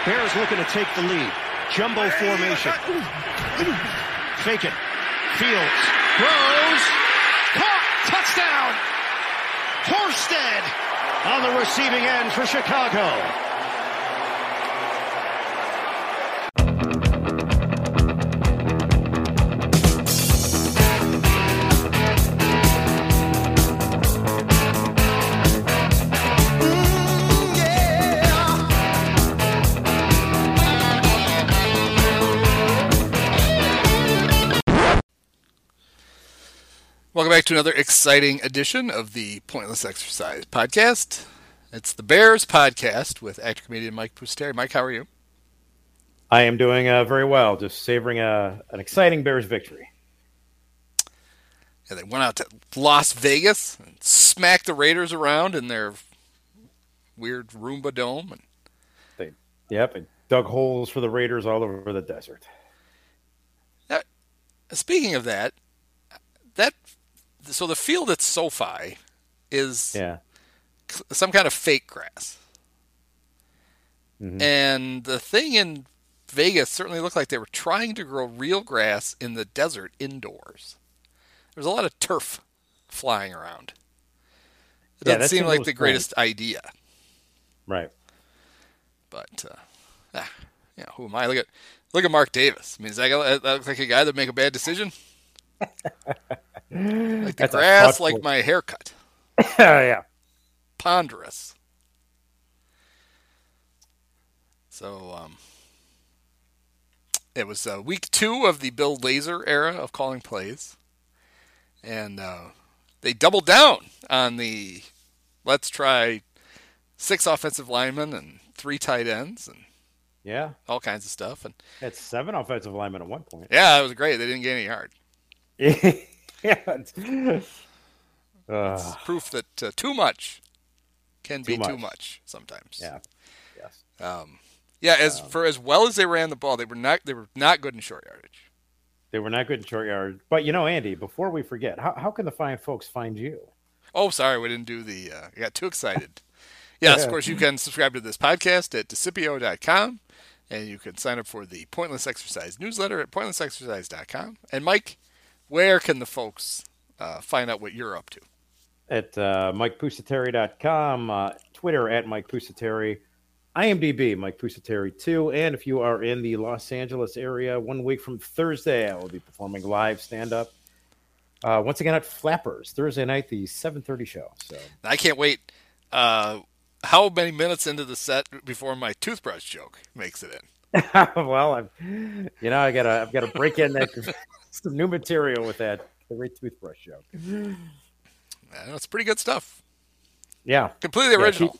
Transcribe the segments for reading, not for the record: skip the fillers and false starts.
Bears looking to take the lead. Jumbo formation. Fake it. Fields. Throws. Caught. Touchdown. Horsted on the receiving end for Chicago. Welcome back to another exciting edition of the Pointless Exercise Podcast. It's the Bears Podcast with actor comedian Mike Pusateri. Mike, how are you? I am doing very well, just savoring an exciting Bears victory. Yeah, they went out to Las Vegas and smacked the Raiders around in their weird Roomba dome. They dug holes for the Raiders all over the desert. Speaking of that, so the field at SoFi is some kind of fake grass. Mm-hmm. And the thing in Vegas certainly looked like they were trying to grow real grass in the desert indoors. There's a lot of turf flying around. It doesn't seem like the greatest idea. Right. But, who am I? Look at Mark Davis. I mean, does that look like a guy that make a bad decision? Like the grass, like my haircut. Yeah. Ponderous. So, it was week 2 of the Bill Lazor era of calling plays. And they doubled down on the let's try 6 offensive linemen and 3 tight ends and all kinds of stuff. And it's 7 offensive linemen at one point. Yeah, it was great. They didn't get any yard. It's proof that too much can be too much sometimes. Yeah. Yes. As well as they ran the ball, they were not good in short yardage. They were not good in short yardage. But Andy, before we forget, how can the fine folks find you? Oh, sorry, we didn't do the. I got too excited. Yes, of course, you can subscribe to this podcast at Desipio.com, and you can sign up for the Pointless Exercise newsletter at PointlessExercise.com. And Mike, where can the folks find out what you're up to? At MikePusateri.com, Twitter at Mike Pusateri, IMDb Mike Pusateri 2, and if you are in the Los Angeles area, 1 week from Thursday, I will be performing live stand-up once again at Flappers Thursday night, the 7:30 show. So I can't wait. How many minutes into the set before my toothbrush joke makes it in? Well, I've got to break in that some new material with that great toothbrush joke. It's pretty good stuff. Yeah, completely original.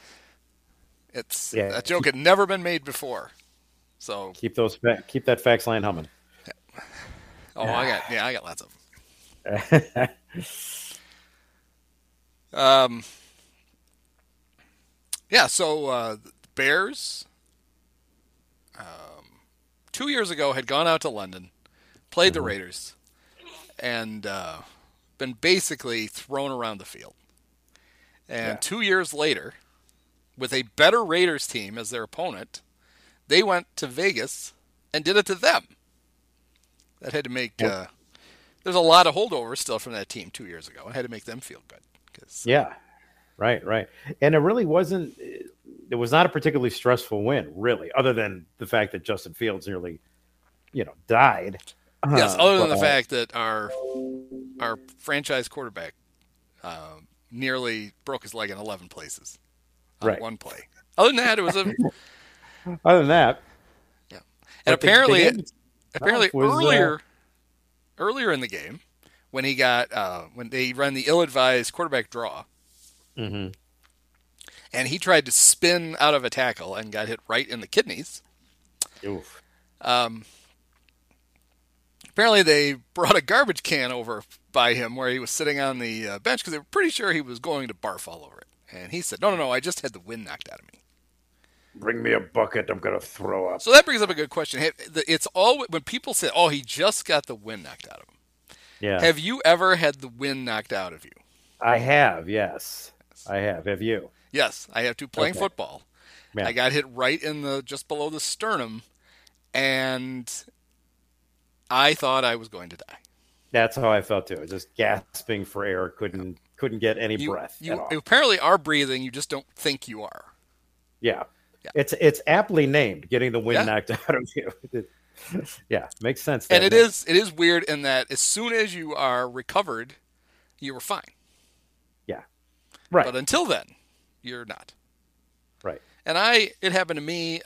That joke had never been made before, so keep that fax line humming. Oh, I got lots of them. So the Bears 2 years ago had gone out to London, played the Raiders, and been basically thrown around the field. And 2 years later, with a better Raiders team as their opponent, they went to Vegas and did it to them. That had to make... there's a lot of holdovers still from that team 2 years ago. I had to make them feel good. Right. And it really wasn't... It was not a particularly stressful win, really, other than the fact that Justin Fields nearly, died. Yes, other than the fact that our franchise quarterback nearly broke his leg in 11 places on one play. Other than that, it was a... Other than that... Yeah. And apparently earlier in the game, when he got when they ran the ill-advised quarterback draw, and he tried to spin out of a tackle and got hit right in the kidneys. Oof. Apparently they brought a garbage can over by him where he was sitting on the bench because they were pretty sure he was going to barf all over it. And he said, no, I just had the wind knocked out of me. Bring me a bucket, I'm going to throw up. So that brings up a good question. It's all when people say, he just got the wind knocked out of him. Yeah. Have you ever had the wind knocked out of you? I have, yes. I have. Have you? Yes, I have too, playing football. Yeah. I got hit right in just below the sternum, and I thought I was going to die. That's how I felt too. Just gasping for air, couldn't get any breath You at all. apparently are breathing, you just don't think you are. Yeah. Yeah. It's aptly named, getting the wind Yeah. knocked out of you. Yeah, makes sense. And that it is weird in that as soon as you are recovered, you were fine. Yeah. Right. But until then, you're not. Right. And it happened to me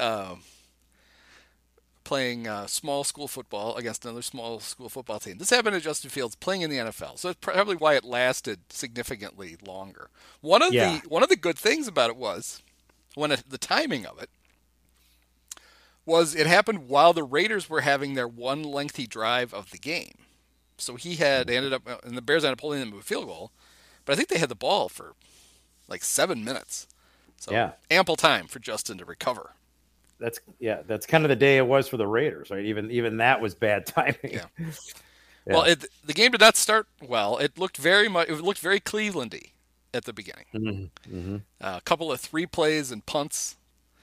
playing small school football against another small school football team. This happened to Justin Fields playing in the NFL, so that's probably why it lasted significantly longer. One of the good things about it was the timing of it was it happened while the Raiders were having their one lengthy drive of the game. So and the Bears ended up holding them to a field goal, but I think they had the ball for like 7 minutes. So ample time for Justin to recover. That's kind of the day it was for the Raiders, right? Even that was bad timing. Yeah. Well, the game did not start well. It looked very Cleveland-y at the beginning. Mm-hmm. Mm-hmm. A couple of 3 plays and punts.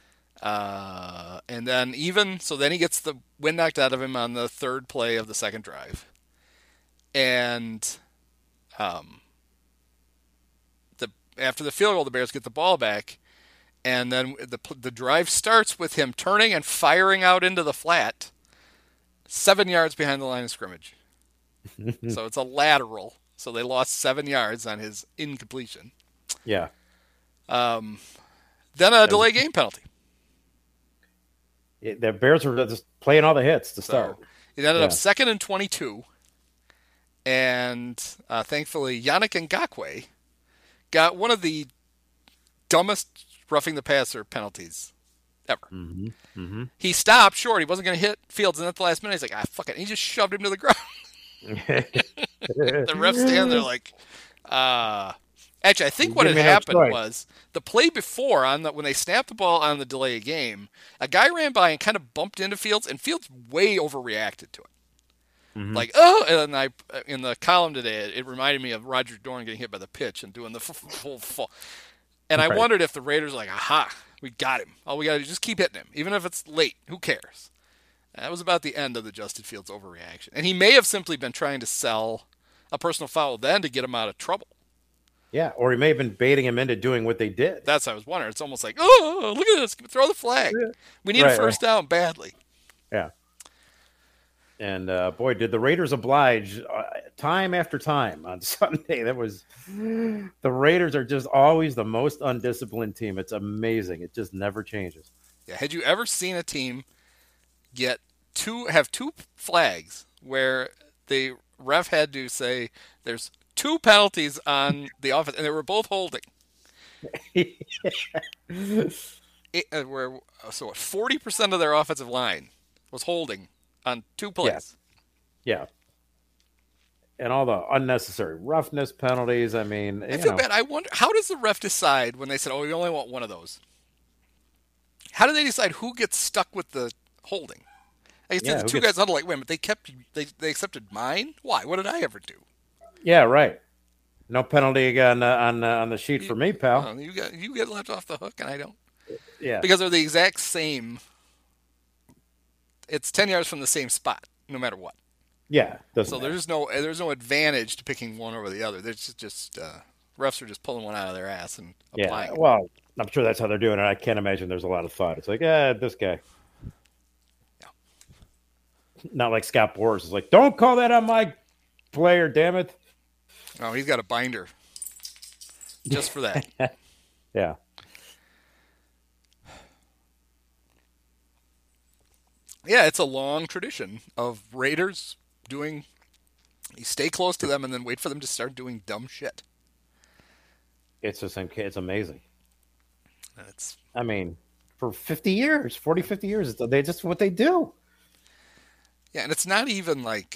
And then then he gets the wind knocked out of him on the 3rd play of the 2nd drive. And after the field goal, the Bears get the ball back. And then the drive starts with him turning and firing out into the flat 7 yards behind the line of scrimmage. So it's a lateral. So they lost 7 yards on his incompletion. Yeah. Then a delay game penalty. The Bears were just playing all the hits to start. It ended up 2nd and 22. And thankfully, Yannick Ngakoue got one of the dumbest roughing the passer penalties ever. Mm-hmm. Mm-hmm. He stopped short. He wasn't going to hit Fields, and at the last minute, he's like, fuck it. And he just shoved him to the ground. The refs stand there like, Actually, I think what had happened was the play before when they snapped the ball on the delay of game, a guy ran by and kind of bumped into Fields, and Fields way overreacted to it. Mm-hmm. Like, and in the column today, it reminded me of Roger Dorn getting hit by the pitch and doing the full fall. And I wondered if the Raiders were like, aha, we got him. All we got to do is just keep hitting him. Even if it's late, who cares? And that was about the end of the Justin Fields overreaction. And he may have simply been trying to sell a personal foul then to get him out of trouble. Yeah, or he may have been baiting him into doing what they did. That's what I was wondering. It's almost like, oh, look at this. Throw the flag. We need a first down badly. Yeah. And, boy, did the Raiders oblige time after time on Sunday. The Raiders are just always the most undisciplined team. It's amazing. It just never changes. Yeah. Had you ever seen a team have two flags where the ref had to say there's 2 penalties on the offense, and they were both holding? So 40% of their offensive line was holding on 2 plays. Yeah. And all the unnecessary roughness penalties. I mean, I feel bad. I wonder, how does the ref decide when they said, we only want one of those? How do they decide who gets stuck with the holding? I guess the 2 guys huddle like, wait a minute, they accepted mine? Why? What did I ever do? Yeah, right. No penalty on the sheet for me, pal. You get left off the hook, and I don't. Yeah, because they're the exact same. It's 10 yards from the same spot, no matter what. Yeah, so there's no advantage to picking one over the other. There's just refs are just pulling one out of their ass and applying. Yeah, well, I'm sure that's how they're doing it. I can't imagine there's a lot of thought. It's like, this guy. Yeah. Not like Scott Boras is like, don't call that on my player, damn it. Oh, he's got a binder just for that. Yeah. Yeah, it's a long tradition of Raiders you stay close to them and then wait for them to start doing dumb shit. It's amazing. I mean, for 50 years, 40, 50 years, they just what they do. Yeah, and it's not even like,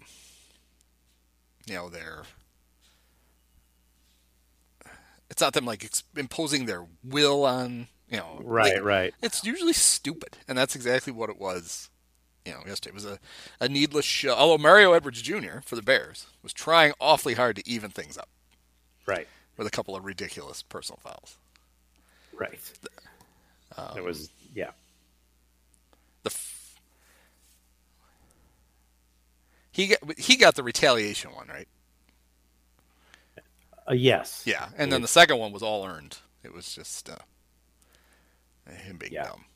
it's not them like imposing their will on, Right. It's usually stupid, and that's exactly what it was. Yesterday it was a needless show. Although Mario Edwards Jr. for the Bears was trying awfully hard to even things up, right, with a couple of ridiculous personal fouls. Right. It was, yeah. He got the retaliation one, right? Yes. Yeah, and then the second one was all earned. It was just him being dumb.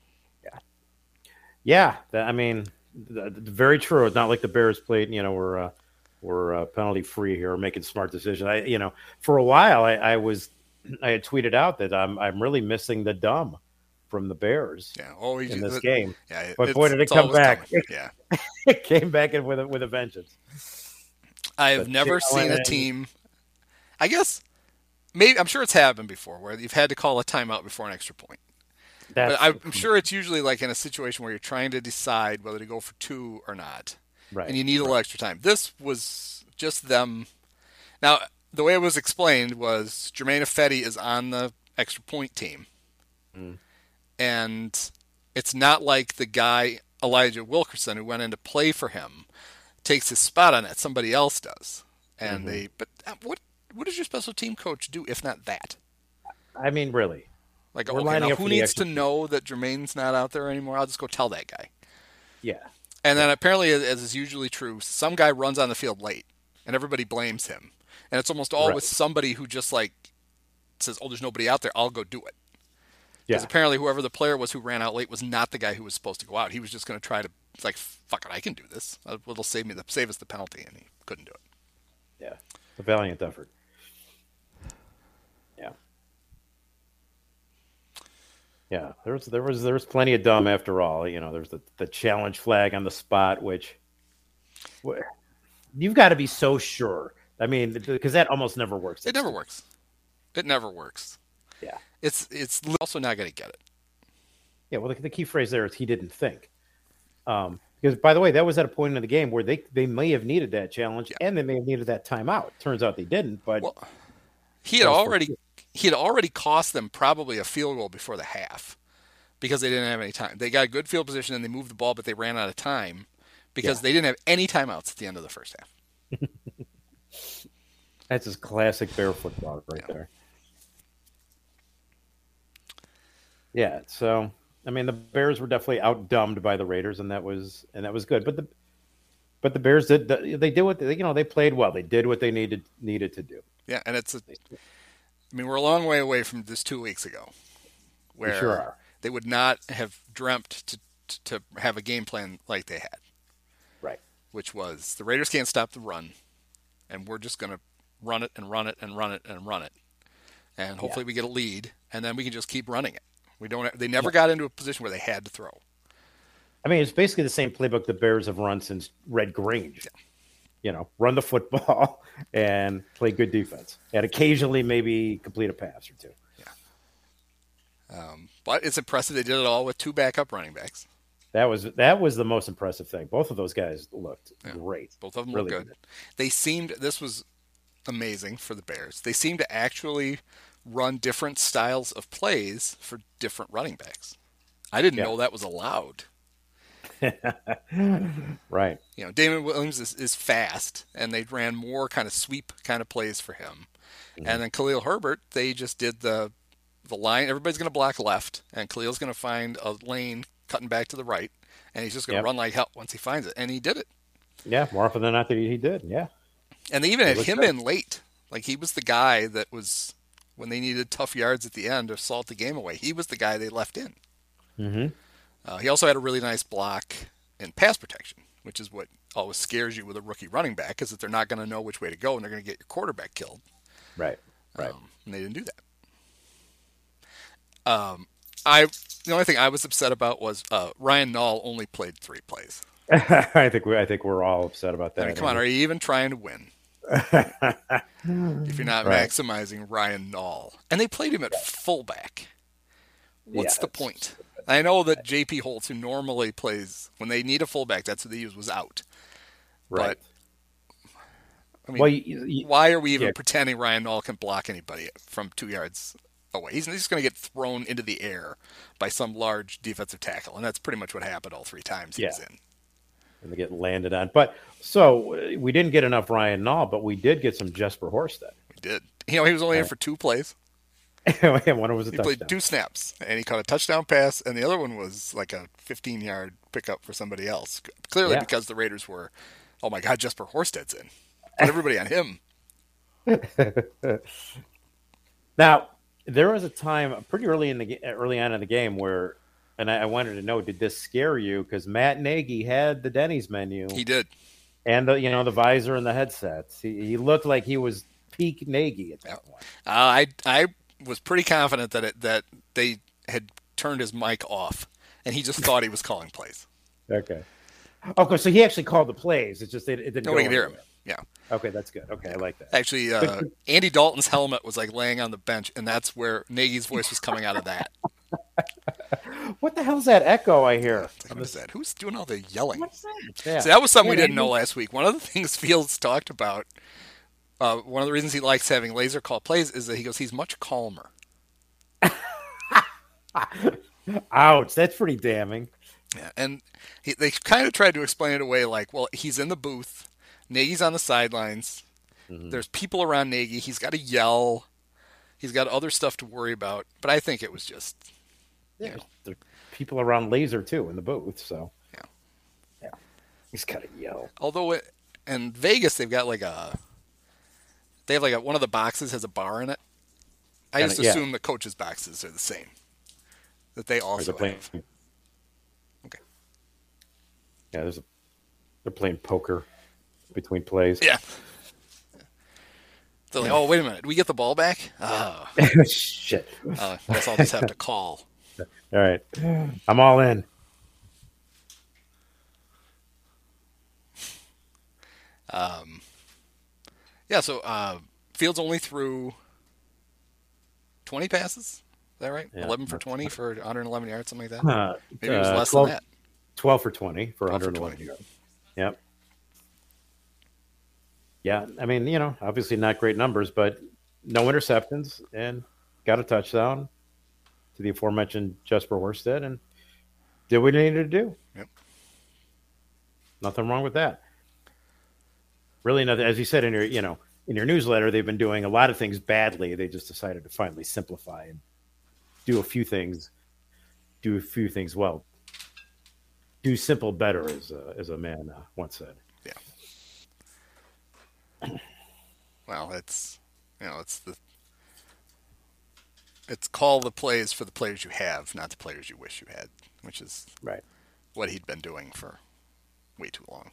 Yeah. I mean, very true. It's not like the Bears played, we're penalty free here, making smart decisions. For a while I had tweeted out that I'm really missing the dumb from the Bears in this game. Yeah, but boy, did it come back. Yeah. It came back in with a vengeance. I've never seen a team, I guess, maybe, I'm sure it's happened before, where you've had to call a timeout before an extra point. But I'm sure it's usually like in a situation where you're trying to decide whether to go for 2 or not. Right. And you need a little extra time. This was just them. Now, the way it was explained was Germain Ifedi is on the extra point team. Mm. And it's not like the guy, Elijah Wilkerson, who went in to play for him, takes his spot on it. Somebody else does. And but what does your special team coach do if not that? I mean, really. Like, okay, now who needs to know that Jermaine's not out there anymore? I'll just go tell that guy. Yeah. And then apparently, as is usually true, some guy runs on the field late, and everybody blames him. And it's almost always somebody who just, like, says, oh, there's nobody out there, I'll go do it. Because apparently whoever the player was who ran out late was not the guy who was supposed to go out. He was just going to try to, like, fuck it, I can do this. It'll save us the penalty, and he couldn't do it. Yeah. A valiant effort. Yeah. Yeah, there was plenty of dumb after all. There's the challenge flag on the spot, which you've got to be so sure. I mean, because that almost never works. It never works. It never works. Yeah, it's also not going to get it. Yeah, well, the key phrase there is he didn't think. Because by the way, that was at a point in the game where they may have needed that challenge and they may have needed that timeout. Turns out they didn't, but he had already cost them probably a field goal before the half because they didn't have any time. They got a good field position and they moved the ball, but they ran out of time because they didn't have any timeouts at the end of the first half. That's his classic Bear football right there. Yeah, so I mean the Bears were definitely outdumbed by the Raiders, and that was good. But the Bears did what they played well. They did what they needed to do. Yeah, and we're a long way away from this 2 weeks ago, where we sure are. They would not have dreamt to have a game plan like they had. Right. Which was the Raiders can't stop the run, and we're just going to run it and run it and run it and run it, and hopefully we get a lead, and then we can just keep running it. They never got into a position where they had to throw. I mean, it's basically the same playbook the Bears have run since Red Grange. Yeah. Run the football and play good defense, and occasionally maybe complete a pass or two. Yeah. But it's impressive they did it all with 2 backup running backs. That was the most impressive thing. Both of those guys looked great. Both of them really looked good. This was amazing for the Bears. They seemed to actually run different styles of plays for different running backs. I didn't know that was allowed. Right. Damon Williams is fast, and they ran more kind of sweep kind of plays for him. Mm-hmm. And then Khalil Herbert, they just did the line. Everybody's going to block left, and Khalil's going to find a lane cutting back to the right, and he's just going to run like hell once he finds it. And he did it. Yeah, more often than not that he did. Yeah. And they even had him in late. Like, he was the guy that was, when they needed tough yards at the end to salt the game away, he was the guy they left in. Mm-hmm. He also had a really nice block in pass protection, which is what always scares you with a rookie running back, is that they're not going to know which way to go, and they're going to get your quarterback killed. Right. And they didn't do that. The only thing I was upset about was Ryan Nall only played 3 plays. I think we're all upset about that. I mean, come on, are you even trying to win? If you're not maximizing Ryan Nall. And they played him at fullback. What's the point? I know that J.P. Holtz, who normally plays, when they need a fullback, that's what they use, was out. Right. But, I mean, why are we even pretending Ryan Nall can block anybody from 2 yards away? He's just going to get thrown into the air by some large defensive tackle, and that's pretty much what happened all 3 times he was in. And they get landed on. But so we didn't get enough Ryan Nall, but we did get some Jesper Horsted. We did. He was only in for 2 plays. And one was a He played touchdown. 2 snaps, and he caught a touchdown pass, and the other one was like a 15-yard pickup for somebody else. Clearly Yeah. because the Raiders were, oh my God, Jesper Horsted's in. Put everybody on him. Now, there was a time pretty early on in the game where, and I wanted to know, did this scare you? Because Matt Nagy had the Denny's menu He did. and the visor and the headsets. He looked like he was peak Nagy at that point. I was pretty confident that they had turned his mic off, and he just thought he was calling plays. Okay. Okay, so he actually called the plays. It's just it didn't go Nobody could hear him. anywhere. Yeah. Okay, that's good. Okay, I like that. Actually, Andy Dalton's helmet was like laying on the bench, and that's where Nagy's voice was coming out of that. What the hell's that echo I hear? What is that? Who's doing all the yelling? What's that? Yeah. See, that was something we Yeah, didn't know last week. One of the things Fields talked about, one of the reasons he likes having laser call plays is that he goes, he's much calmer. Ouch, that's pretty damning. Yeah, and they kind of tried to explain it away like, well, he's in the booth, Nagy's on the sidelines, there's people around Nagy, he's got to yell, he's got other stuff to worry about. But I think it was just, Yeah, there are people around laser too in the booth, so yeah. yeah, he's got to yell. Although in Vegas they've got one of the boxes has a bar in it. I just assume the coaches' boxes are the same. That they also have. Okay. Yeah, they're playing poker between plays. Yeah. They're like, oh, wait a minute. Do we get the ball back? Oh, Shit. guess I'll just have to call. All right. I'm all in. Yeah, so Fields only threw 20 passes. Is that right? Yeah. 11 for 20 for 111 yards, something like that? Maybe it was less 12, than that. 12 for 20 for 12 for 111 20. yards. Yep. Yeah, I mean, obviously not great numbers, but no interceptions and got a touchdown to the aforementioned Jesper Horsted and did what he needed to do. Yep. Nothing wrong with that. Really nothing. As you said in your newsletter, they've been doing a lot of things badly. They just decided to finally simplify and do a few things well. Do simple better, as a man once said. Yeah. Well, it's call the plays for the players you have, not the players you wish you had, which is Right. what he'd been doing for way too long.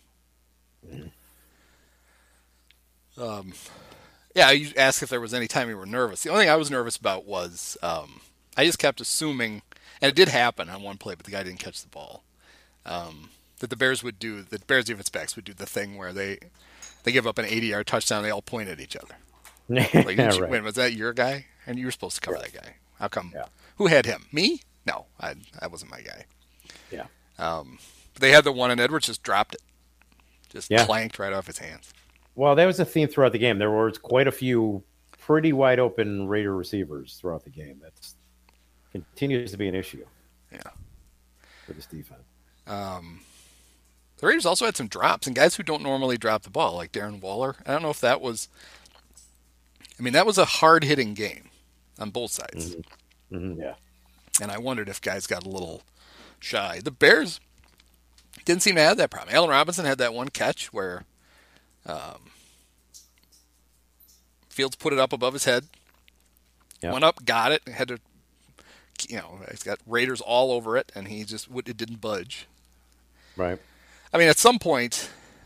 Mm-hmm. Yeah, you asked if there was any time you were nervous. The only thing I was nervous about was I just kept assuming, and it did happen on one play, but the guy didn't catch the ball. That the Bears defense backs would do the thing where they give up an 80-yard touchdown, they all point at each other. Like, Right. wait, was that your guy? And you were supposed to cover that guy. How come? Yeah. Who had him? Me? No, that wasn't my guy. Yeah. They had the one, and Edwards just dropped it. Just clanked right off his hands. Well, that was a theme throughout the game. There was quite a few pretty wide open Raider receivers throughout the game. That continues to be an issue. Yeah. For this defense. The Raiders also had some drops, and guys who don't normally drop the ball, like Darren Waller. I don't know if that was... I mean, that was a hard-hitting game on both sides. Mm-hmm. Mm-hmm, yeah. And I wondered if guys got a little shy. The Bears didn't seem to have that problem. Allen Robinson had that one catch where Fields put it up above his head, went up, got it, had to, he's got Raiders all over it, and it didn't budge. Right. I mean, at some point,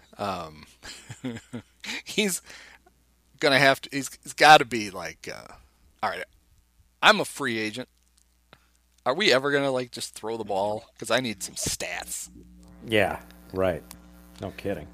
he's gonna have to. He's got to be like, all right, I'm a free agent. Are we ever gonna just throw the ball? Because I need some stats. Yeah. Right. No kidding.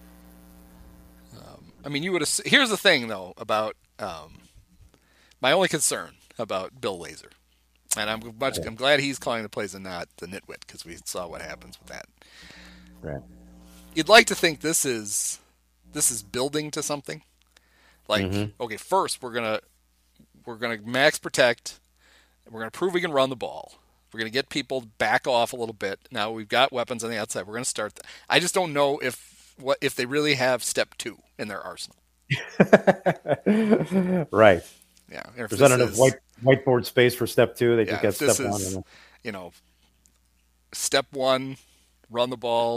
I mean, you would. Here's the thing, though, about my only concern about Bill Lazor, and I'm glad he's calling the plays and not the nitwit, because we saw what happens with that. Right. You'd like to think this is building to something. Like, okay, first we're gonna max protect. We're gonna prove we can run the ball. We're gonna get people back off a little bit. Now we've got weapons on the outside. We're gonna start. I just don't know if they really have step 2 in their arsenal. Right. Yeah. Representative whiteboard space for step 2. They just got this step 1. is, you know, step 1, run the ball, ...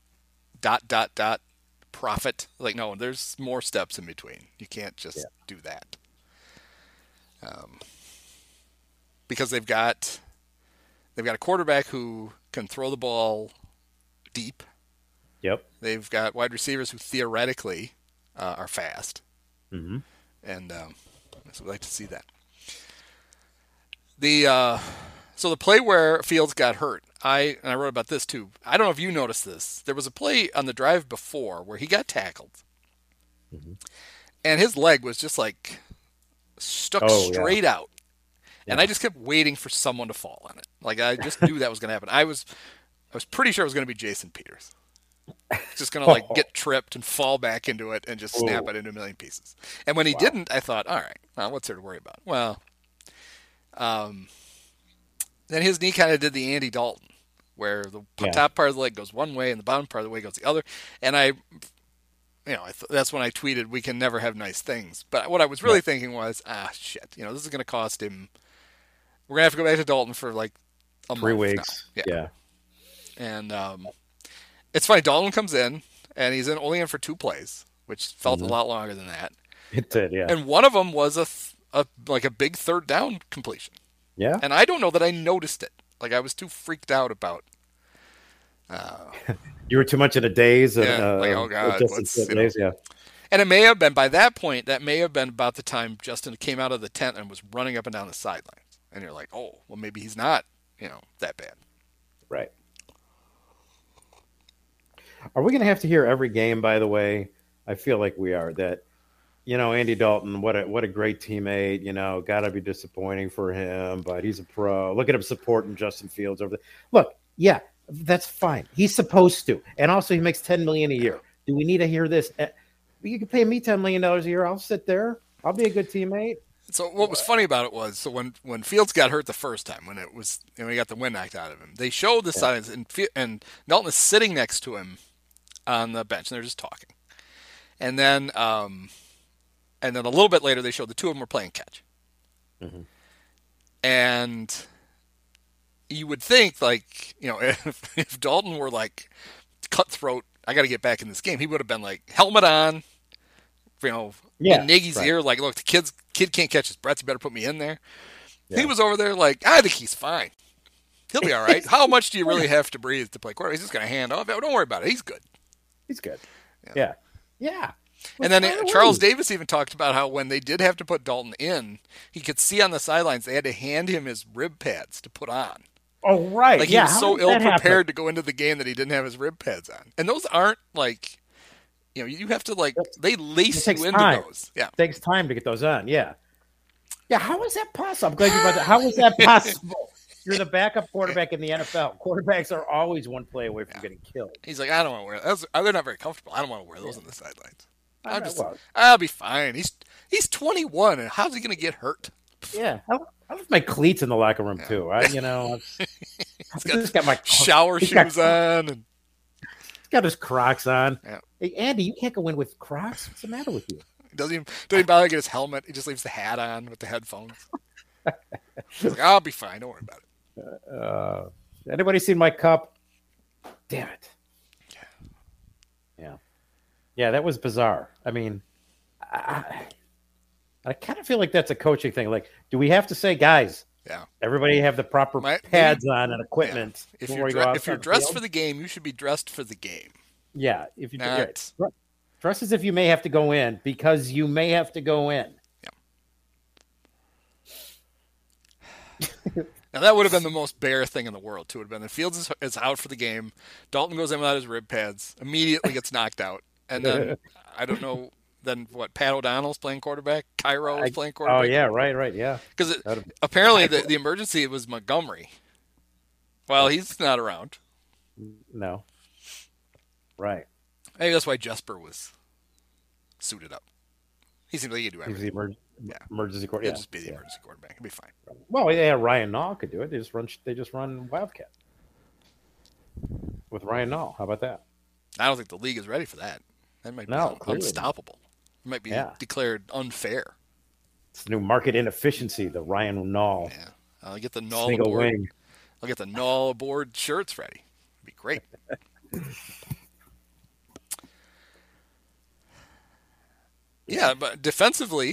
profit. Like, no, there's more steps in between. You can't just do that. Because they've got a quarterback who can throw the ball deep. Yep. They've got wide receivers who theoretically are fast. Mm-hmm. And so we'd like to see that. So the play where Fields got hurt, I wrote about this too. I don't know if you noticed this. There was a play on the drive before where he got tackled, and his leg was just like stuck straight out, and I just kept waiting for someone to fall on it. Like, I just knew that was going to happen. I was pretty sure it was going to be Jason Peters. Just going to like get tripped and fall back into it and just snap it into a million pieces. And when he didn't, I thought, all right, well, what's there to worry about? Well, then his knee kind of did the Andy Dalton, where the top part of the leg goes one way and the bottom part of the way goes the other. And that's when I tweeted, "We can never have nice things." But what I was really thinking was, shit, this is going to cost him. We're going to have to go back to Dalton for like a 3 month weeks. now. Yeah. And it's funny. Dalton comes in, and he's only in for 2 plays, which felt a lot longer than that. It did, yeah. And one of them was a big third down completion. Yeah. And I don't know that I noticed it. Like, I was too freaked out about. You were too much in a daze. Like, oh God, days, yeah. And it may have been, by that point, that may have been about the time Justin came out of the tent and was running up and down the sidelines. And you're like, oh, well, maybe he's not, that bad. Right. Are we going to have to hear every game, by the way? I feel like we are. That, Andy Dalton, what a great teammate, got to be disappointing for him, but he's a pro. Look at him supporting Justin Fields over there. Look, yeah, that's fine. He's supposed to. And also he makes $10 million a year. Do we need to hear this? You can pay me $10 million a year. I'll sit there. I'll be a good teammate. So what was funny about it was, so when Fields got hurt the first time, when he got the wind knocked out of him, they showed the sidelines, and Dalton is sitting next to him on the bench, and they're just talking. And then a little bit later, they showed the two of them were playing catch. Mm-hmm. And you would think, like, if Dalton were like cutthroat, I got to get back in this game, he would have been like helmet on, in Nagy's ear, like, look, the kid can't catch his breath. You better put me in there. Yeah. He was over there like, I think he's fine. He'll be all right. How much do you really have to breathe to play quarterback? He's just going to hand off. Don't worry about it. He's good. He's good. Yeah. And then Charles Davis even talked about how when they did have to put Dalton in, he could see on the sidelines they had to hand him his rib pads to put on. Oh, right. Like, he was so ill-prepared to go into the game that he didn't have his rib pads on. And those aren't like, you have to, like, they lace you into those. Yeah. It takes time to get those on. Yeah. Yeah, how is that possible? I'm glad you brought that. How is that possible? You're the backup quarterback in the NFL. Quarterbacks are always one play away from getting killed. He's like, I don't want to wear those. They're not very comfortable. I don't want to wear those on the sidelines. I'll be fine. He's 21, and how's he going to get hurt? Yeah. I left my cleats in the locker room, too. I've just got my shower shoes on. And he's got his Crocs on. Yeah. Hey, Andy, you can't go in with Crocs. What's the matter with you? Doesn't even bother to get his helmet. He just leaves the hat on with the headphones. He's like, I'll be fine. Don't worry about it. Anybody seen my cup? Damn it. Yeah, that was bizarre. I mean, I kind of feel like that's a coaching thing. Like, do we have to say, guys, everybody have the proper pads on and equipment? Yeah. If you're dressed for the game, you should be dressed for the game. Yeah. If you dress as if you may have to go in, because you may have to go in. Yeah. Now, that would have been the most Bear thing in the world, too. It would have been the Fields is out for the game. Dalton goes in without his rib pads, immediately gets knocked out. And then, I don't know, Pat O'Donnell's playing quarterback? Cairo is playing quarterback? Oh, yeah, right, yeah. Because apparently the emergency was Montgomery. Well, he's not around. No. Right. Maybe that's why Jesper was suited up. He seems like he could do everything. Emergency quarterback. He'll just be the emergency quarterback. It'll be fine. Well, yeah, Ryan Nall could do it. They just run Wildcat with Ryan Nall. How about that? I don't think the league is ready for that. That might be unstoppable. It might be declared unfair. It's the new market inefficiency, the Ryan Nall. Yeah, I'll get the Null Single aboard. wing. I'll get the Null aboard shirts ready. It'd be great. Yeah, but defensively,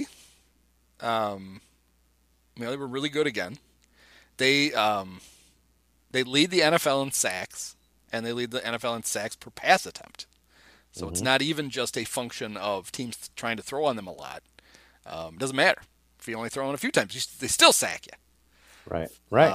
they were really good again. They lead the NFL in sacks, and they lead the NFL in sacks per pass attempt. So it's not even just a function of teams trying to throw on them a lot. It doesn't matter. If you only throw on a few times, they still sack you. Right.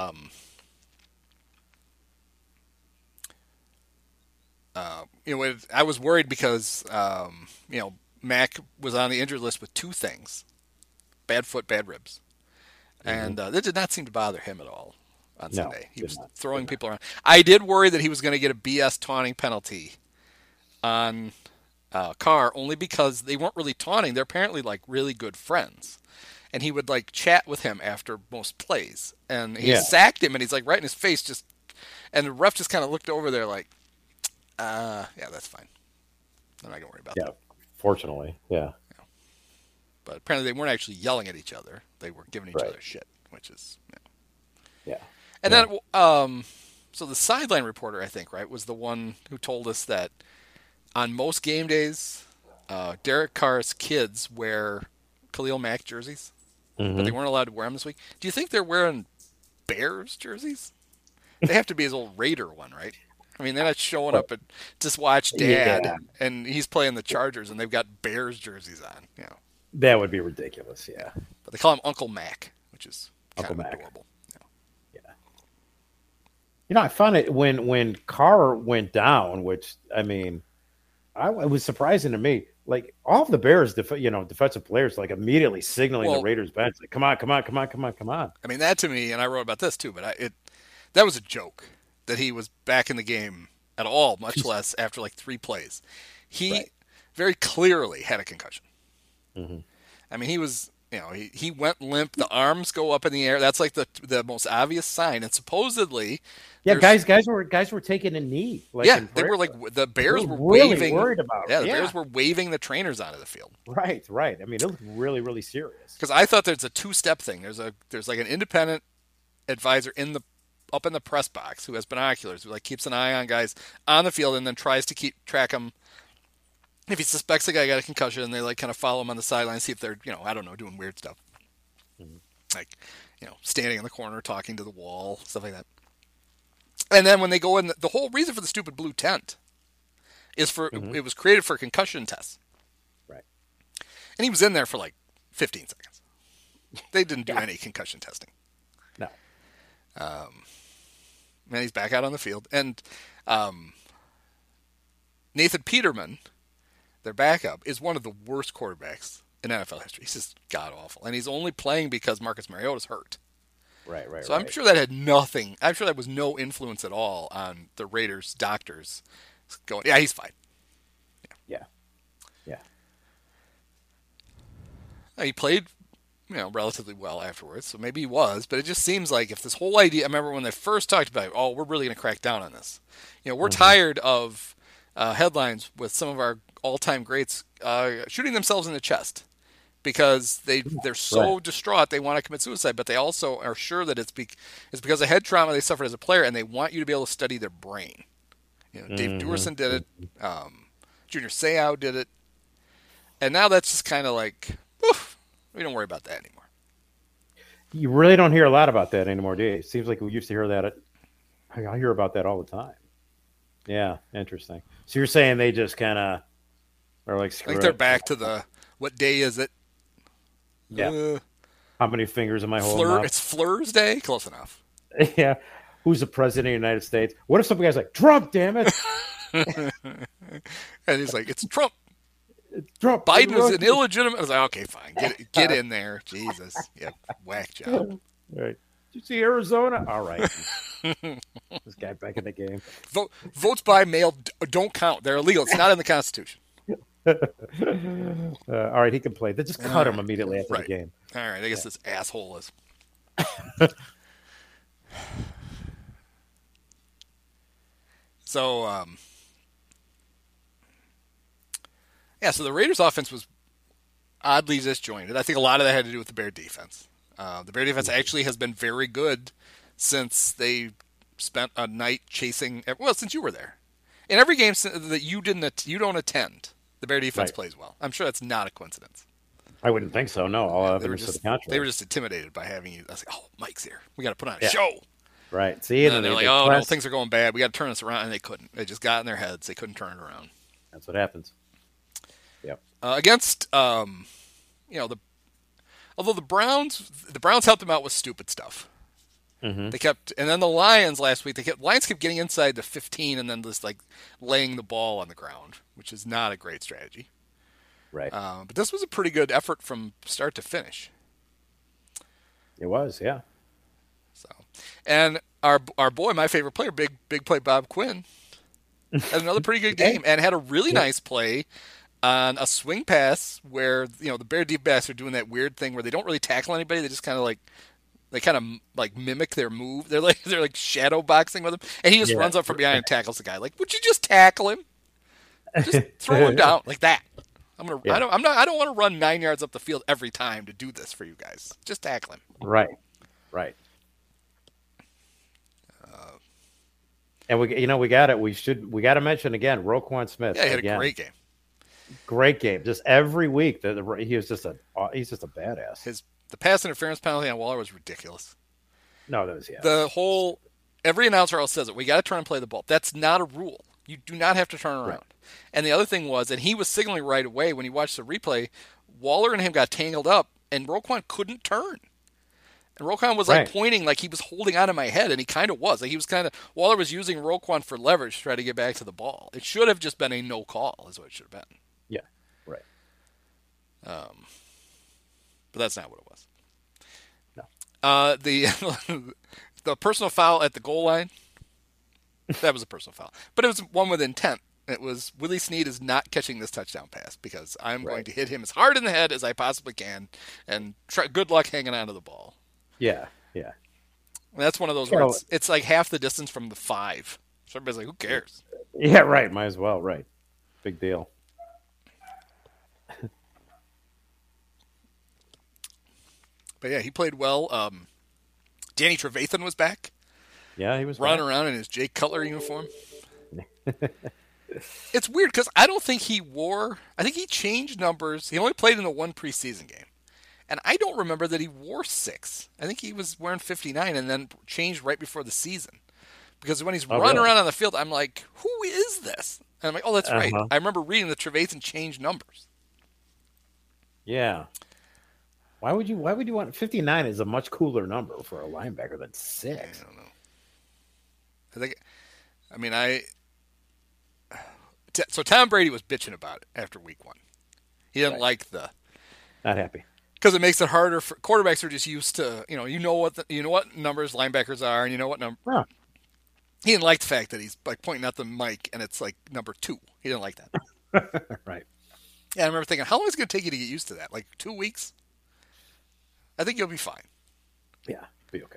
I was worried because, Mac was on the injured list with two things: bad foot, bad ribs. And that did not seem to bother him at all on Sunday. He was throwing people around. I did worry that he was going to get a BS taunting penalty on Carr, only because they weren't really taunting. They're apparently like really good friends. And he would like chat with him after most plays. And he sacked him, and he's like right in his face, and the ref just kind of looked over there like, yeah, that's fine. I'm not going to worry about that. Fortunately, yeah. But apparently they weren't actually yelling at each other. They were giving each other shit, which is, yeah. And then, so the sideline reporter, I think, right, was the one who told us that on most game days, Derek Carr's kids wear Khalil Mack jerseys, but they weren't allowed to wear them this week. Do you think they're wearing Bears jerseys? They have to be his old Raider one, right? I mean, they're not showing up at just watch Dad, and he's playing the Chargers, and they've got Bears jerseys on. That would be ridiculous. Yeah, but they call him Uncle Mac, which is kind of adorable. Yeah. I found it when Carr went down, which I mean, it was surprising to me. Like all of the Bears, defensive players, like immediately signaling the Raiders bench, like, come on. I mean, that to me, and I wrote about this too, but that was a joke that he was back in the game at all, much less after like 3 plays. He very clearly had a concussion. I mean, he was, he went limp. The arms go up in the air. That's like the most obvious sign. And supposedly, guys were taking a knee. They were like the Bears were really waving. Worried about it. Yeah, the Bears were waving the trainers onto the field. Right. I mean, it looked really, really serious. Because I thought there's a 2-step thing. There's like an independent advisor up in the press box who has binoculars, who like keeps an eye on guys on the field and then tries to track them. If he suspects a guy got a concussion, they like kind of follow him on the sideline, see if they're, I don't know, doing weird stuff. Like, standing in the corner, talking to the wall, stuff like that. And then when they go in, the whole reason for the stupid blue tent is it was created for concussion tests. Right. And he was in there for like 15 seconds. They didn't do any concussion testing. No. And he's back out on the field. And Nathan Peterman, their backup, is one of the worst quarterbacks in NFL history. He's just god-awful. And he's only playing because Marcus Mariota's hurt. Right. So I'm sure that had nothing. I'm sure that was no influence at all on the Raiders' doctors going, yeah, he's fine. Yeah. He played, relatively well afterwards, so maybe he was, but it just seems like if this whole idea, I remember when they first talked about, we're really going to crack down on this. We're tired of headlines with some of our all-time greats shooting themselves in the chest because they're so distraught they want to commit suicide, but they also are sure that it's because of head trauma they suffered as a player, and they want you to be able to study their brain. Dave Duerson did it. Junior Seau did it. And now that's just kind of like, we don't worry about that anymore. You really don't hear a lot about that anymore, do you? It seems like we used to hear that. I hear about that all the time. Yeah, interesting. So you're saying they just kind of are like, screw I think they're back to what day is it? Yeah. How many fingers am I holding up? It's Fleurs Day? Close enough. Yeah. Who's the president of the United States? What if some guy's like, Trump, damn it? And he's like, it's Trump. Trump. Biden is an illegitimate. I was like, okay, fine. Get in there. Jesus. Yeah, whack job. All right. Did you see Arizona? All right. This guy back in the game. Votes by mail don't count. They're illegal. It's not in the Constitution. All right, he can play. They just cut him immediately after the game. All right, I guess this asshole is. So, so the Raiders' offense was, oddly disjointed. I think a lot of that had to do with the Bear defense. The Bear defense actually has been very good since they spent a night chasing. Well, since you were there, in every game that you don't attend, the Bear defense plays well. I'm sure that's not a coincidence. I wouldn't think so. No, all evidence to the contrary. They were just intimidated by having you. I was like, "Oh, Mike's here. We got to put on a show." Right. See, and then they're like, "Oh no, things are going bad. We got to turn this around," and they couldn't. They just got in their heads. They couldn't turn it around. That's what happens. Yep. Against, although the Browns helped them out with stupid stuff. Mm-hmm. They kept, and then the Lions last week, Lions kept getting inside the 15 and then just like laying the ball on the ground, which is not a great strategy. Right. But this was a pretty good effort from start to finish. It was, yeah. So, and our boy, my favorite player, big play Bob Quinn, had another pretty good game and had a really nice play on a swing pass where the Bear deep backs are doing that weird thing where they don't really tackle anybody. They just kind of mimic their move. They're like shadow boxing with him, and he just runs up from behind and tackles the guy. Like, would you just tackle him? Just throw him down like that. I don't want to run 9 yards up the field every time to do this for you guys. Just tackle him. Right. And we got it. We got to mention again Roquan Smith. Yeah, he had a great game. Great game. Just every week, he's just a badass. The pass interference penalty on Waller was ridiculous. No, that was every announcer else says it. We got to try and play the ball. That's not a rule. You do not have to turn around. Right. And the other thing was, and he was signaling right away when he watched the replay, Waller and him got tangled up, and Roquan couldn't turn. And Roquan was pointing like he was holding on to my head, and he kind of was. Like Waller was using Roquan for leverage to try to get back to the ball. It should have just been a no call, is what it should have been. Yeah, right. But that's not what it was. No. The personal foul at the goal line, that was a personal foul. But it was one with intent. It was Willie Snead is not catching this touchdown pass because I'm going to hit him as hard in the head as I possibly can, and good luck hanging on to the ball. Yeah. And that's one of those where it's like half the distance from the 5. So everybody's like, who cares? Yeah, right. Might as well, right. Big deal. But yeah, he played well. Danny Trevathan was back. Yeah, he was running around in his Jay Cutler uniform. It's weird because I think he changed numbers. He only played in the one preseason game. And I don't remember that he wore 6. I think he was wearing 59 and then changed right before the season. Because when he's running around on the field, I'm like, who is this? And I'm like, oh, that's right. I remember reading that Trevathan changed numbers. Yeah. Why would you want 59 is a much cooler number for a linebacker than 6? I don't know. So Tom Brady was bitching about it after week 1. He didn't like not happy. Because it makes it harder for quarterbacks are just used to, you know what numbers linebackers are, and you know what number. Huh. He didn't like the fact that he's like pointing at the mic and it's like number 2. He didn't like that. Right. Yeah, I remember thinking, how long is it going to take you to get used to that? Like 2 weeks? I think you'll be fine. Yeah, be okay.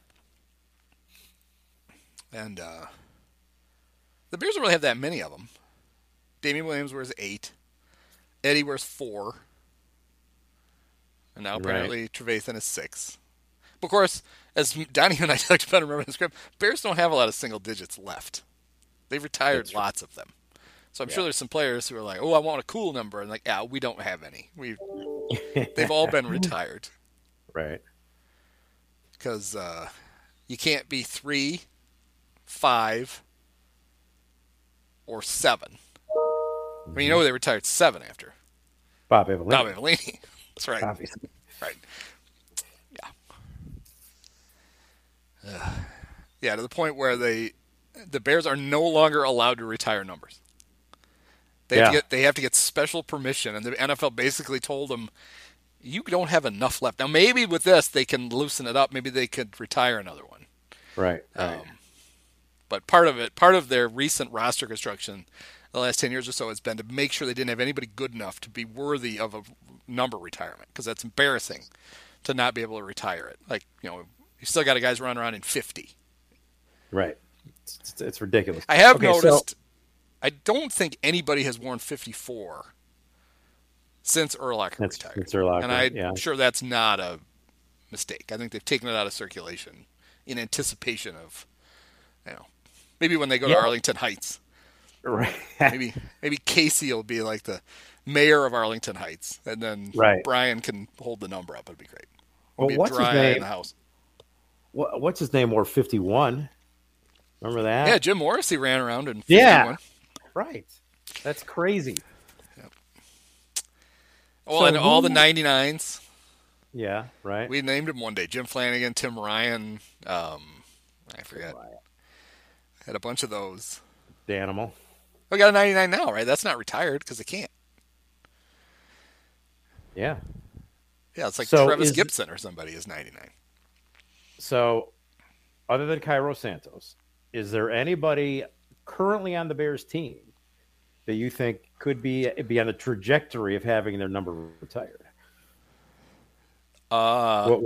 And the Bears don't really have that many of them. Damian Williams wears 8. Eddie wears 4. And now apparently Trevathan is 6. But of course, as Donnie and I talked about, remember the script, Bears don't have a lot of single digits left. They've retired lots of them. So I'm sure there's some players who are like, oh, I want a cool number. And like, yeah, we don't have any. They've all been retired. Right. Because you can't be 3, 5, or 7. I mean, they retired 7 after. Bob Evelini. That's right. Obviously. Right. Yeah. Yeah, to the point where the Bears are no longer allowed to retire numbers. They have to get special permission, and the NFL basically told them, you don't have enough left. Now, maybe with this, they can loosen it up. Maybe they could retire another one. Right. But part of their recent roster construction the last 10 years or so has been to make sure they didn't have anybody good enough to be worthy of a number retirement, because that's embarrassing to not be able to retire it. Like, you still got guys running around in 50. Right. It's ridiculous. I have noticed, I don't think anybody has worn 54 since Urlacher That's retired. Urlacher, And I'm yeah. sure that's not a mistake. I think they've taken it out of circulation in anticipation of, maybe when they go to Arlington Heights. Right. maybe Casey will be like the mayor of Arlington Heights, and then Brian can hold the number up. It'd be great. Well, be what's his dry name? in the house. What's his name? Wore 51. Remember that? Yeah, Jim Morrissey ran around in 51. Yeah, right. That's crazy. Yep. Well, and all the 99s. Yeah, right. We named him one day. Jim Flanagan, Tim Ryan. I forget. Had a bunch of those. The animal. We got a 99 now, right? That's not retired because they can't. Yeah. Yeah, it's like Travis Gibson or somebody is 99. So, other than Cairo Santos, is there anybody currently on the Bears team that you think could be on the trajectory of having their number retired? Well,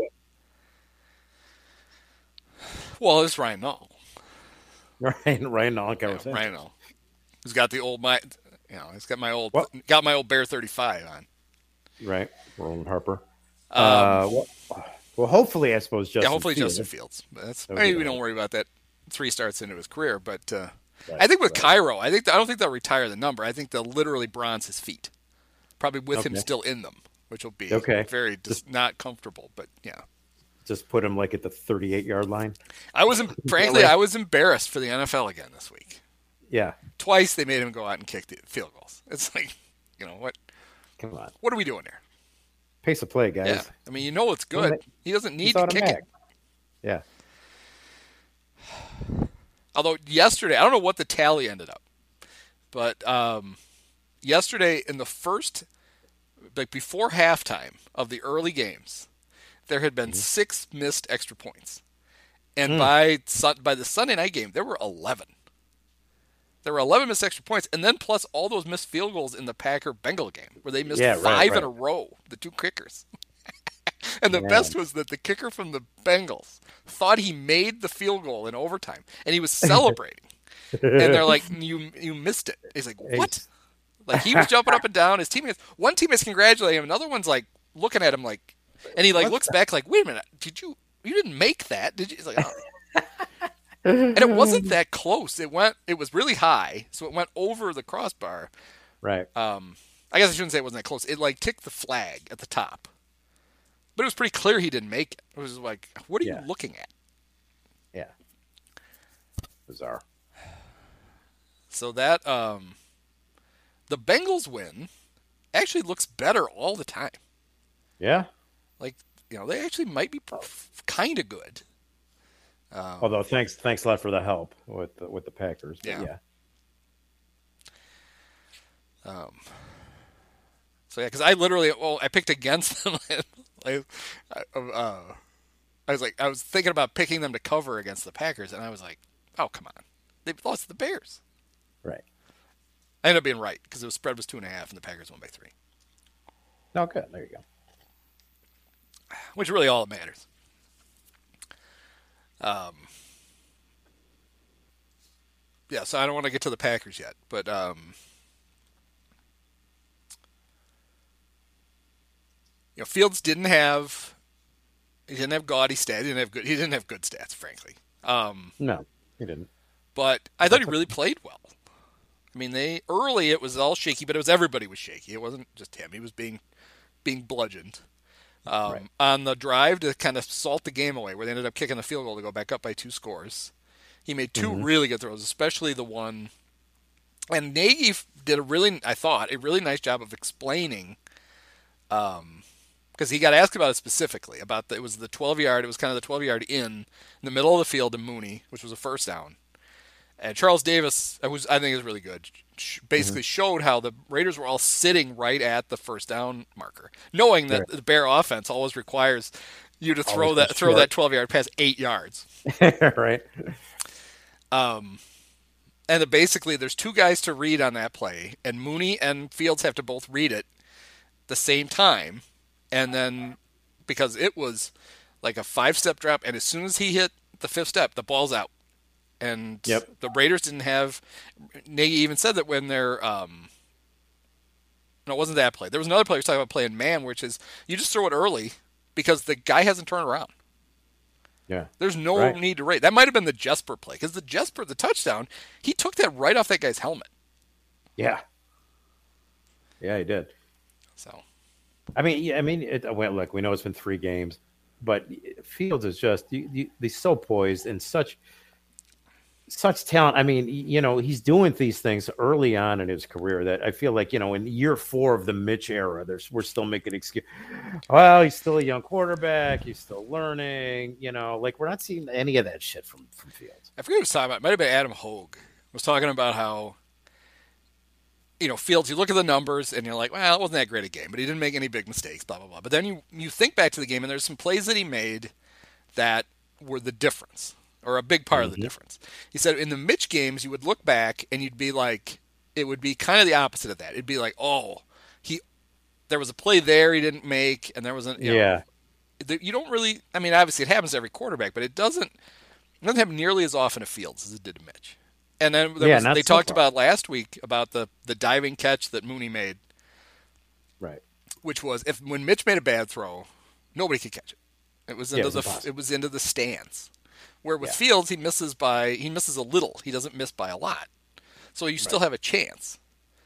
it's Ryan Nall. Ryan Nall, Cairo Santos. Ryan Nall. He's got he's got my old Bear 35 on. Right, Roland Harper. Well, hopefully, I suppose Justin Fields. Maybe we don't worry about that 3 starts into his career, but I think with Cairo, I don't think they'll retire the number. I think they'll literally bronze his feet, probably with him still in them, which will be very not comfortable. But yeah, just put him like at the 38-yard line. I was embarrassed for the NFL again this week. Yeah, twice they made him go out and kick the field goals. It's like, what? Come on, what are we doing here? Pace of play, guys. Yeah. I mean, it's good. He doesn't need to kick it. Yeah. Although yesterday, I don't know what the tally ended up, but yesterday in the first, before halftime of the early games, there had been 6 missed extra points, and by the Sunday night game, there were 11. There were 11 missed extra points, and then plus all those missed field goals in the Packer-Bengal game, where they missed 5 in a row, the 2 kickers. And the best was that the kicker from the Bengals thought he made the field goal in overtime, and he was celebrating. And they're like, you missed it. He's like, what? Like, he was jumping up and down. His teammates, one teammate's congratulating him, another one's like looking at him like, and he like looks back like, wait a minute, you didn't make that, did you? He's like, oh. And it wasn't that close. It was really high, so it went over the crossbar. Right. I guess I shouldn't say it wasn't that close. It like ticked the flag at the top. But it was pretty clear he didn't make it. It was like, what are you looking at? Yeah. Bizarre. So that the Bengals win actually looks better all the time. Yeah. Like, they actually might be kind of good. Although thanks a lot for the help with the Packers. Yeah. So yeah, because I picked against them. I was thinking about picking them to cover against the Packers, and I was like, oh come on, they've lost to the Bears. Right. I ended up being right because the spread was 2.5, and the Packers won by 3. Oh, good. There you go. Which is really all that matters. Yeah, so I don't want to get to the Packers yet, but Fields didn't have gaudy stats. He didn't have good stats, frankly. No, he didn't. But I thought he really played well. I mean, early it was all shaky, but everybody was shaky. It wasn't just him. He was being bludgeoned. On the drive to kind of salt the game away, where they ended up kicking the field goal to go back up by 2 scores. He made 2 really good throws, especially the one. And Nagy did a really nice job of explaining, because he got asked about it specifically. It was the 12-yard. It was kind of the 12-yard in the middle of the field to Mooney, which was a first down. And Charles Davis, I think is really good. Basically showed how the Raiders were all sitting right at the first down marker, knowing that the Bear offense always requires you to throw that 12-yard pass 8 yards. Right. And basically there's 2 guys to read on that play, and Mooney and Fields have to both read it the same time, and then because it was like a 5-step drop, and as soon as he hit the 5th step, the ball's out. And the Raiders didn't have. Nagy even said that when they're No, it wasn't that play. There was another play we were talking about playing man, which is you just throw it early because the guy hasn't turned around. Yeah. There's no need to rate. That might have been the Jesper play because the touchdown, he took that right off that guy's helmet. Yeah. Yeah, he did. So, I mean, it went. Look, we know it's been 3 games, but Fields is just he's so poised and such talent. I mean, he's doing these things early on in his career that I feel like, in year 4 of the Mitch era, we're still making excuse. Well, he's still a young quarterback. He's still learning. Like we're not seeing any of that shit from Fields. I forget who was talking about. It might have been Adam Hogue. Was talking about how, Fields, you look at the numbers and you're like, well, it wasn't that great a game, but he didn't make any big mistakes, blah, blah, blah. But then you think back to the game and there's some plays that he made that were the difference, or a big part of the difference. He said in the Mitch games, you would look back and you'd be like, it would be kind of the opposite of that. It'd be like, oh, there was a play there he didn't make, and there was you don't really, I mean, obviously it happens to every quarterback, but it doesn't happen nearly as often to Fields as it did to Mitch. And then they talked about last week about the diving catch that Mooney made. Right. Which was when Mitch made a bad throw, nobody could catch it. It was into the stands. Where with Fields, he misses a little. He doesn't miss by a lot. So you still have a chance.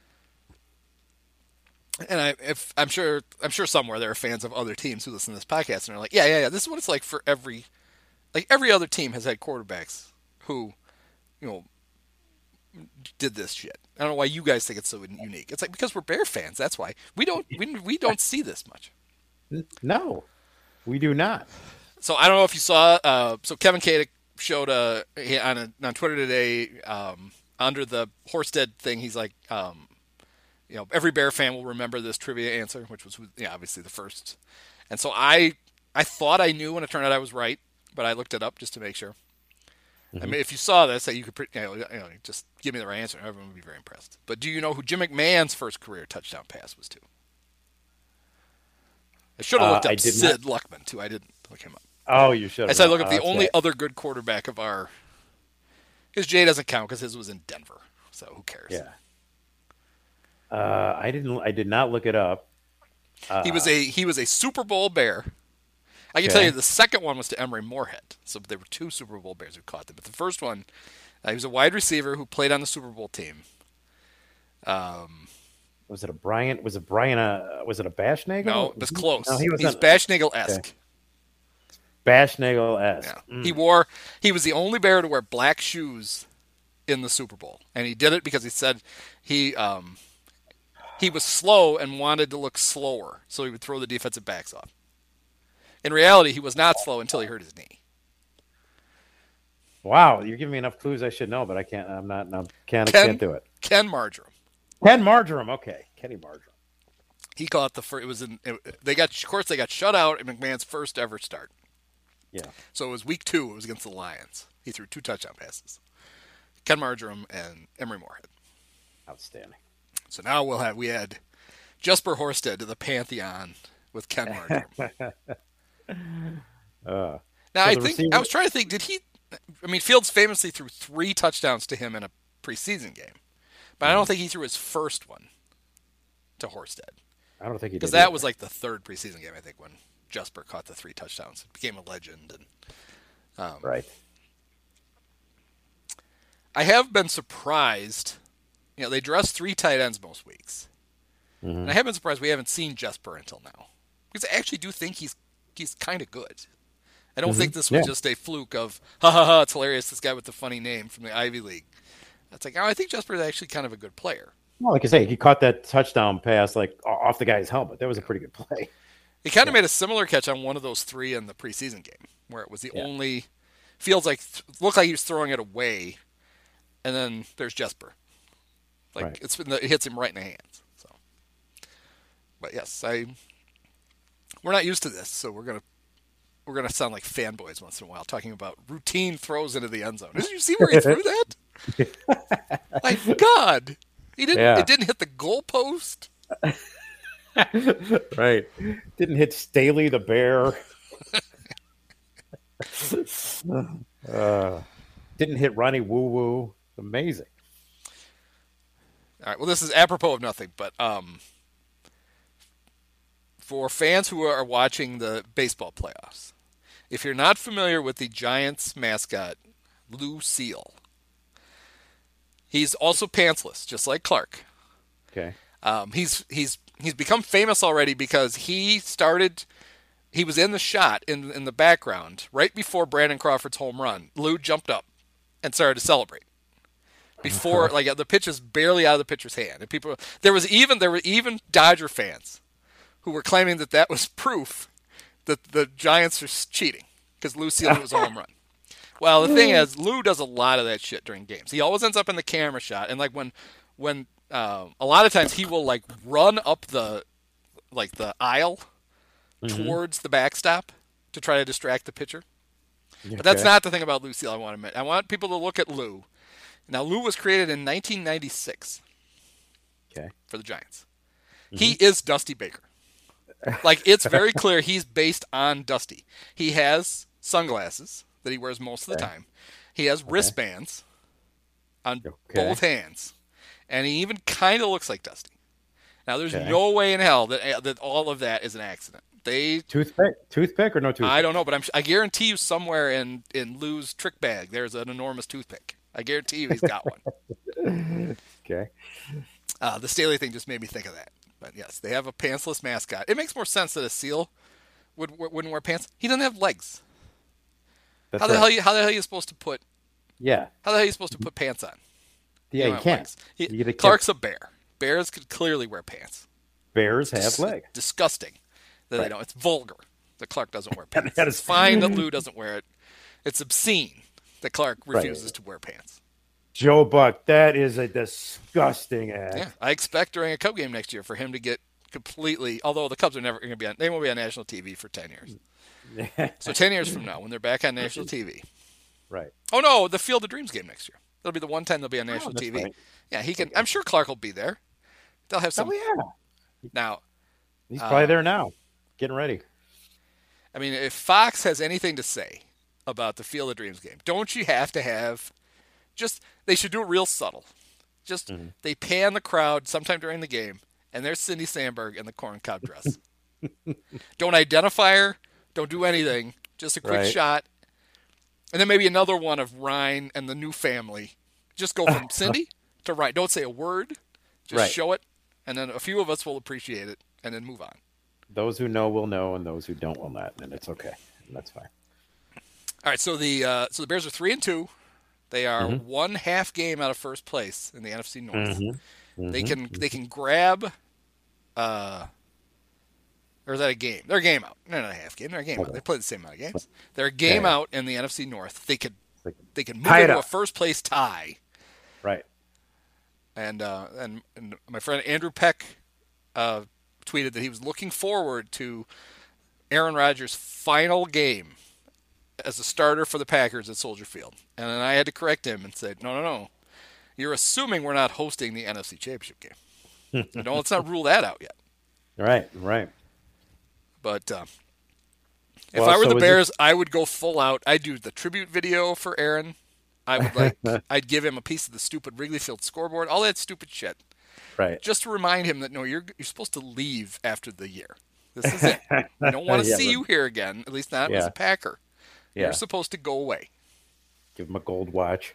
And I'm sure somewhere there are fans of other teams who listen to this podcast and are like, yeah, this is what it's like for every other team has had quarterbacks who, did this shit. I don't know why you guys think it's so unique. It's like because we're Bear fans. That's why we don't see this much. No, we do not. So I don't know if you saw. So Kevin Kadick showed on Twitter today under the Horsted thing. He's like, every Bear fan will remember this trivia answer, which was obviously the first. And so I thought I knew, and it turned out I was right, but I looked it up just to make sure. I mean, if you saw this, that you could just give me the right answer, everyone would be very impressed. But do you know who Jim McMahon's first career touchdown pass was to? I should have looked up Sid Luckman, too. I didn't look him up. Oh, you should have. I said look up the only other good quarterback of our... His J doesn't count because his was in Denver, so who cares? Yeah. I did not look it up. He was a Super Bowl Bear. I can tell you the second one was to Emory Moorhead. So there were 2 Super Bowl Bears who caught them. But the first one, he was a wide receiver who played on the Super Bowl team. Was it a Bryant? Was it a Bashnagel? No, it was close. No, he's Bashnagel-esque. Okay. Bashnagel-esque. Yeah. He was the only Bear to wear black shoes in the Super Bowl. And he did it because he said he was slow and wanted to look slower. So he would throw the defensive backs off. In reality, he was not slow until he hurt his knee. Wow, you're giving me enough clues I should know, but I can't. Can't do it. Ken Marjoram. Ken Marjoram. Okay, Kenny Marjoram. He caught the first. They got shut out in McMahon's first ever start. Yeah. So it was week 2. It was against the Lions. He threw 2 touchdown passes. Ken Marjoram and Emory Moorhead. Outstanding. So now we had Jesper Horsted to the pantheon with Ken Marjoram. Now I was trying to think. Did he? I mean, Fields famously threw 3 touchdowns to him in a preseason game, but I don't think he threw his first one to Horsted. I don't think he did because that was like the 3rd preseason game. I think when Jesper caught the 3 touchdowns, it became a legend. And right. I have been surprised. They dress 3 tight ends most weeks, and I have been surprised we haven't seen Jesper until now, because I actually do think he's kind of good. I don't think this was just a fluke of, ha, it's hilarious, this guy with the funny name from the Ivy League. It's like, I think Jesper is actually kind of a good player. Well, like I say, he caught that touchdown pass off the guy's helmet. That was a pretty good play. He kind of made a similar catch on one of those 3 in the preseason game, where it was the only, feels like, looked like he was throwing it away, and then there's Jesper. It hits him right in the hands. So, but yes, we're not used to this, so we're gonna sound like fanboys once in a while, talking about routine throws into the end zone. Did you see where he threw that? My God, he didn't. Yeah. It didn't hit the goalpost. Right. Didn't hit Staley the Bear. Didn't hit Ronnie Woo Woo. Amazing. All right. Well, this is apropos of nothing, but for fans who are watching the baseball playoffs, if you're not familiar with the Giants mascot, Lou Seal, he's also pantsless, just like Clark. Okay. He's become famous already because he was in the shot in the background right before Brandon Crawford's home run. Lou jumped up and started to celebrate before like the pitch is barely out of the pitcher's hand, and there were even Dodger fans who were claiming that was proof that the Giants are cheating because Lou Seal was a home run. Well, the thing is, Lou does a lot of that shit during games. He always ends up in the camera shot, and like when a lot of times he will like run up the aisle towards the backstop to try to distract the pitcher. But that's not the thing about Lou Seal I want to admit. I want people to look at Lou. Now, Lou was created in 1996 for the Giants. He is Dusty Baker. Like, it's very clear he's based on Dusty. He has sunglasses that he wears most of the time. He has wristbands on both hands. And he even kind of looks like Dusty. Now, there's no way in hell that all of that is an accident. Toothpick or no toothpick? I don't know, but I guarantee you somewhere in Lou's trick bag there's an enormous toothpick. I guarantee you he's got one. Okay. The Staley thing just made me think of that. But yes, they have a pantsless mascot. It makes more sense that a seal wouldn't wear pants. He doesn't have legs. How the hell are you supposed to put? Yeah. How the hell are you supposed to put pants on? Yeah, you can't. Clark's a bear. Bears could clearly wear pants. Bears have legs. Disgusting. That they don't. It's vulgar that Clark doesn't wear pants. It's fine that Lou doesn't wear it. It's obscene that Clark refuses to wear pants. Joe Buck, that is a disgusting act. Yeah, I expect during a Cub game next year for him to get completely. Although the Cubs are never going to be on. They won't be on national TV for 10 years. So 10 years from now, when they're back on national TV. Right. Oh no, the Field of Dreams game next year. That'll be the one time they'll be on national TV. Right. Yeah, he can. I'm sure Clark will be there. They'll have some. Oh yeah. Now, he's probably there now, getting ready. I mean, if Fox has anything to say about the Field of Dreams game, don't you have to have they should do it real subtle. They pan the crowd sometime during the game, and there's Cindy Sandberg in the corn cob dress. Don't identify her. Don't do anything. Just a quick shot. And then maybe another one of Ryan and the new family. Just go from Cindy to Ryan. Don't say a word. Just show it. And then a few of us will appreciate it and then move on. Those who know will know, and those who don't will not, and it's okay. And that's fine. All right, so the Bears are 3-2. They are one half game out of first place in the NFC North. They can grab, or is that a game? They're a game out. They're not a half game. They're a game out. They play the same amount of games. They're a game out in the NFC North. They can move into a first place tie. Right. And my friend Andrew Peck tweeted that he was looking forward to Aaron Rodgers' final game as a starter for the Packers at Soldier Field. And then I had to correct him and said, no. You're assuming we're not hosting the NFC Championship game. Let's not rule that out yet. Right. But if I were the Bears, I would go full out. I'd do the tribute video for Aaron. I'd give him a piece of the stupid Wrigley Field scoreboard, all that stupid shit. Right. Just to remind him that, no, you're supposed to leave after the year. This is it. We don't want to see you here again, at least not as a Packer. Yeah. You're supposed to go away. Give him a gold watch.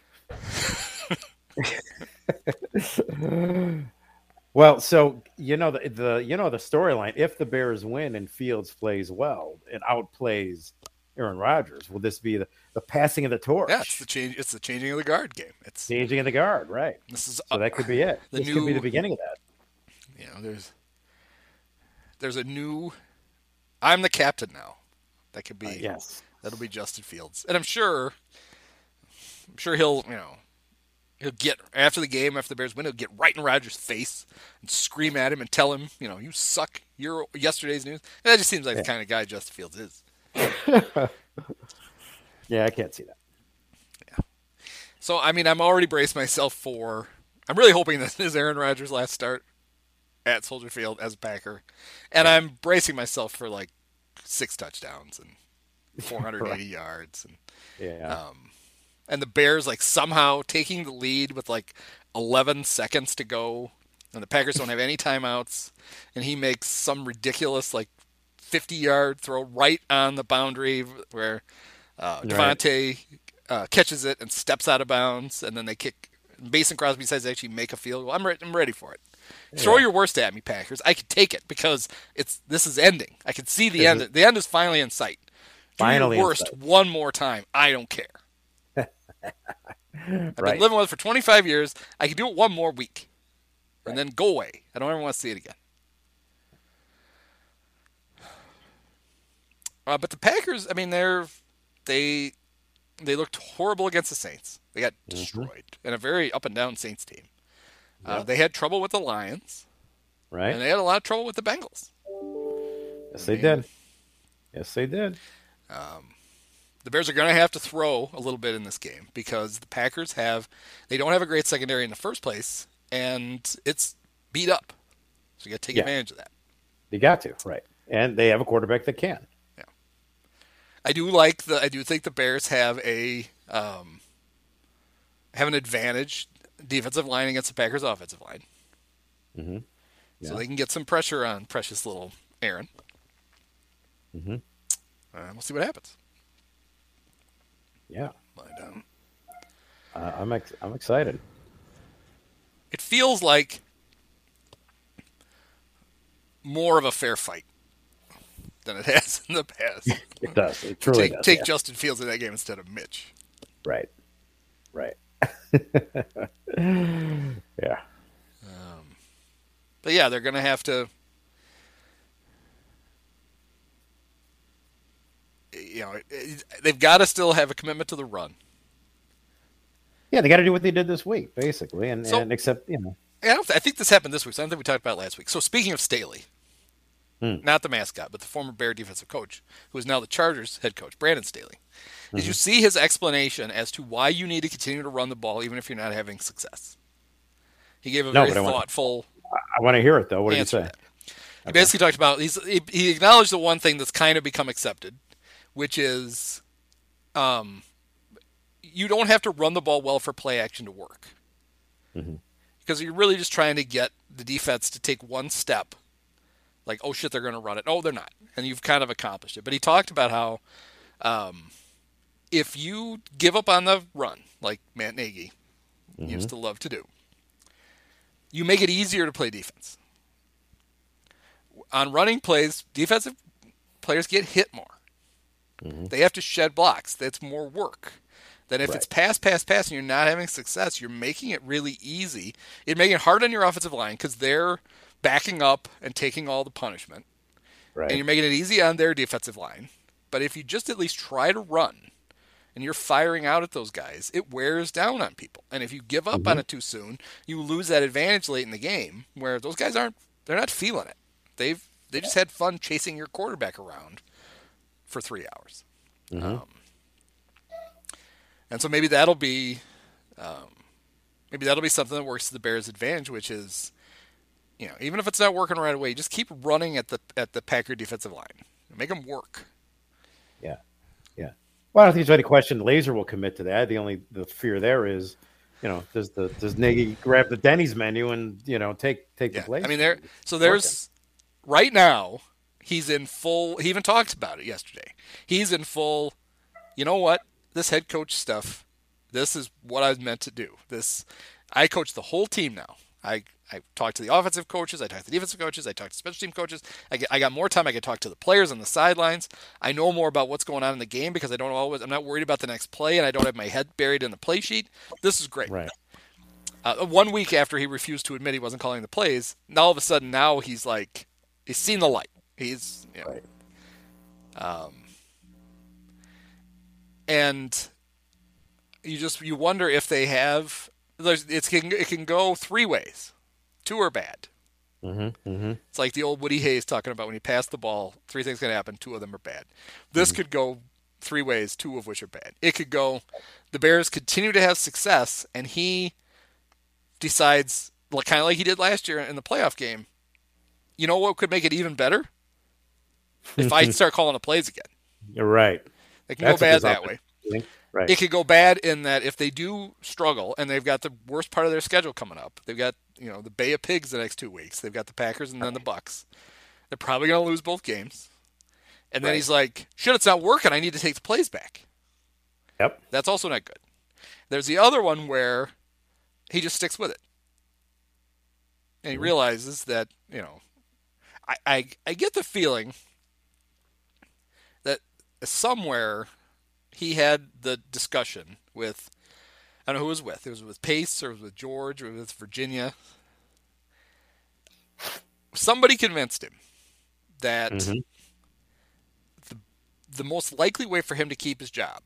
Well, so the storyline. If the Bears win and Fields plays well and outplays Aaron Rodgers, will this be the passing of the torch? Yeah, it's the changing of the guard game. It's changing of the guard, right? So that could be it. This could be the beginning of that. There's a new. I'm the captain now. That could be yes. That'll be Justin Fields, and I'm sure he'll get after the game, after the Bears win, he'll get right in Rodgers' face and scream at him and tell him, you suck. You're yesterday's news. And that just seems like the kind of guy Justin Fields is. Yeah, I can't see that. Yeah. So I'm already braced myself for. I'm really hoping this is Aaron Rodgers' last start at Soldier Field as a Packer, and I'm bracing myself for like 6 touchdowns and 480 yards, and the Bears like somehow taking the lead with like 11 seconds to go, and the Packers don't have any timeouts, and he makes some ridiculous like 50-yard throw right on the boundary where Devontae catches it and steps out of bounds, and then they kick. Mason Crosby decides to actually make a field goal. I'm ready for it. Throw your worst at me, Packers. I can take it because this is ending. I can see the end. The end is finally in sight. Do your worst one more time. I don't care. I've been living with it for 25 years. I can do it one more week, and then go away. I don't ever want to see it again. But the Packers, I mean, they looked horrible against the Saints. They got destroyed in a very up and down Saints team. They had trouble with the Lions, right? And they had a lot of trouble with the Bengals. Yes, they did. Yes, they did. The Bears are going to have to throw a little bit in this game because the Packers they don't have a great secondary in the first place, and it's beat up. So you got to take advantage of that. You got to, right? And they have a quarterback that can. Yeah, I do think the Bears have an advantage defensive line against the Packers offensive line. Mm-hmm. Yeah. So they can get some pressure on precious little Aaron. Mm-hmm. We'll see what happens. Yeah, but, I'm excited. It feels like more of a fair fight than it has in the past. It does. It truly does. Take Justin Fields in that game instead of Mitch. Right. Yeah. But yeah, they're going to have to. They've got to still have a commitment to the run. Yeah, they got to do what they did this week, basically, and except I think this happened this week. So I don't think we talked about it last week. So speaking of Staley, not the mascot, but the former Bear defensive coach, who is now the Chargers head coach, Brandon Staley. Did you see his explanation as to why you need to continue to run the ball even if you're not having success? He gave a very thoughtful. I want to hear it though. What did he say? He basically talked about he acknowledged the one thing that's kind of become accepted, which is, you don't have to run the ball well for play action to work, because you're really just trying to get the defense to take one step. Like, oh shit, they're going to run it. Oh, they're not, and you've kind of accomplished it. But he talked about how, if you give up on the run, like Matt Nagy used to love to do, you make it easier to play defense. On running plays, defensive players get hit more. They have to shed blocks. That's more work than if it's pass, and you're not having success. You're making it really easy. You're making it hard on your offensive line because they're backing up and taking all the punishment. Right. And you're making it easy on their defensive line. But if you just at least try to run and you're firing out at those guys, it wears down on people. And if you give up on it too soon, you lose that advantage late in the game where those guys they're not feeling it. They just had fun chasing your quarterback around for 3 hours. And so maybe that'll be something that works to the Bears' advantage, which is, even if it's not working right away, just keep running at the Packer defensive line. Make them work. Yeah. Well, I don't think there's any question Laser will commit to that. The fear there is, does Nagy grab the Denny's menu and take the place? I mean, there's right now he's in full. He even talked about it yesterday. He's in full. You know what? This head coach stuff. This is what I was meant to do. I coach the whole team now. I talk to the offensive coaches. I talk to the defensive coaches. I talk to special team coaches. I got more time. I can talk to the players on the sidelines. I know more about what's going on in the game because I'm not worried about the next play, and I don't have my head buried in the play sheet. This is great. Right. 1 week after he refused to admit he wasn't calling the plays, now all of a sudden he's like, he's seen the light. He's right. And you wonder if they have. It can go three ways. Two are bad. It's like the old Woody Hayes talking about when you pass the ball, three things can happen. Two of them are bad. This could go three ways, two of which are bad. It could go, the Bears continue to have success, and he decides, kind of like he did last year in the playoff game, you know what could make it even better? If I start calling the plays again. You're right. It can go bad that way. Right. It could go bad in that if they do struggle and they've got the worst part of their schedule coming up, they've got the Bay of Pigs the next 2 weeks. They've got the Packers and then the Bucks. They're probably going to lose both games. And then Right. he's like, shit, it's not working. I need to take the plays back. Yep. That's also not good. There's the other one where he just sticks with it. And he realizes that, I get the feeling that somewhere he had the discussion with, I don't know who it was with. It was with Pace or it was with George or with Virginia. Somebody convinced him that the most likely way for him to keep his job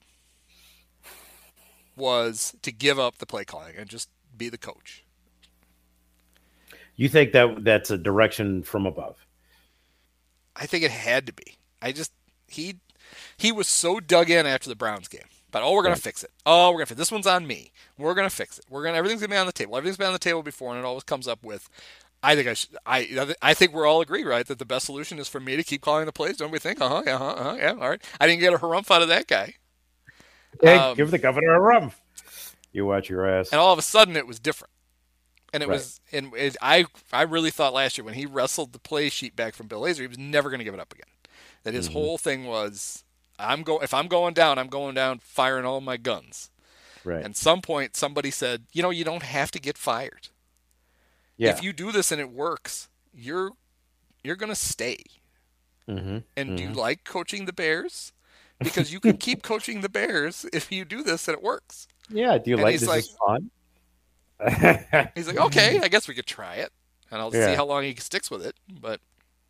was to give up the play calling and just be the coach. You think that's a direction from above? I think it had to be. He was so dug in after the Browns game. But we're gonna fix it. We're gonna fix it. This one's on me. We're gonna fix it. Everything's gonna be on the table. Everything's been on the table before, and it always comes up with. I think we're all agree, right, that the best solution is for me to keep calling the plays. Don't we think? Yeah, all right. I didn't get a harumph out of that guy. Hey, give the governor a rum. You watch your ass. And all of a sudden, it was different. And it was, and I really thought last year when he wrestled the play sheet back from Bill Lazor, he was never going to give it up again. That his whole thing was, if I'm going down firing all my guns. Right. And some point, somebody said, you don't have to get fired. Yeah. If you do this and it works, you're going to stay. And do you like coaching the Bears? Because you can keep coaching the Bears if you do this and it works. Yeah. Do you like this? Is fun. He's like, okay, I guess we could try it, and I'll see how long he sticks with it. But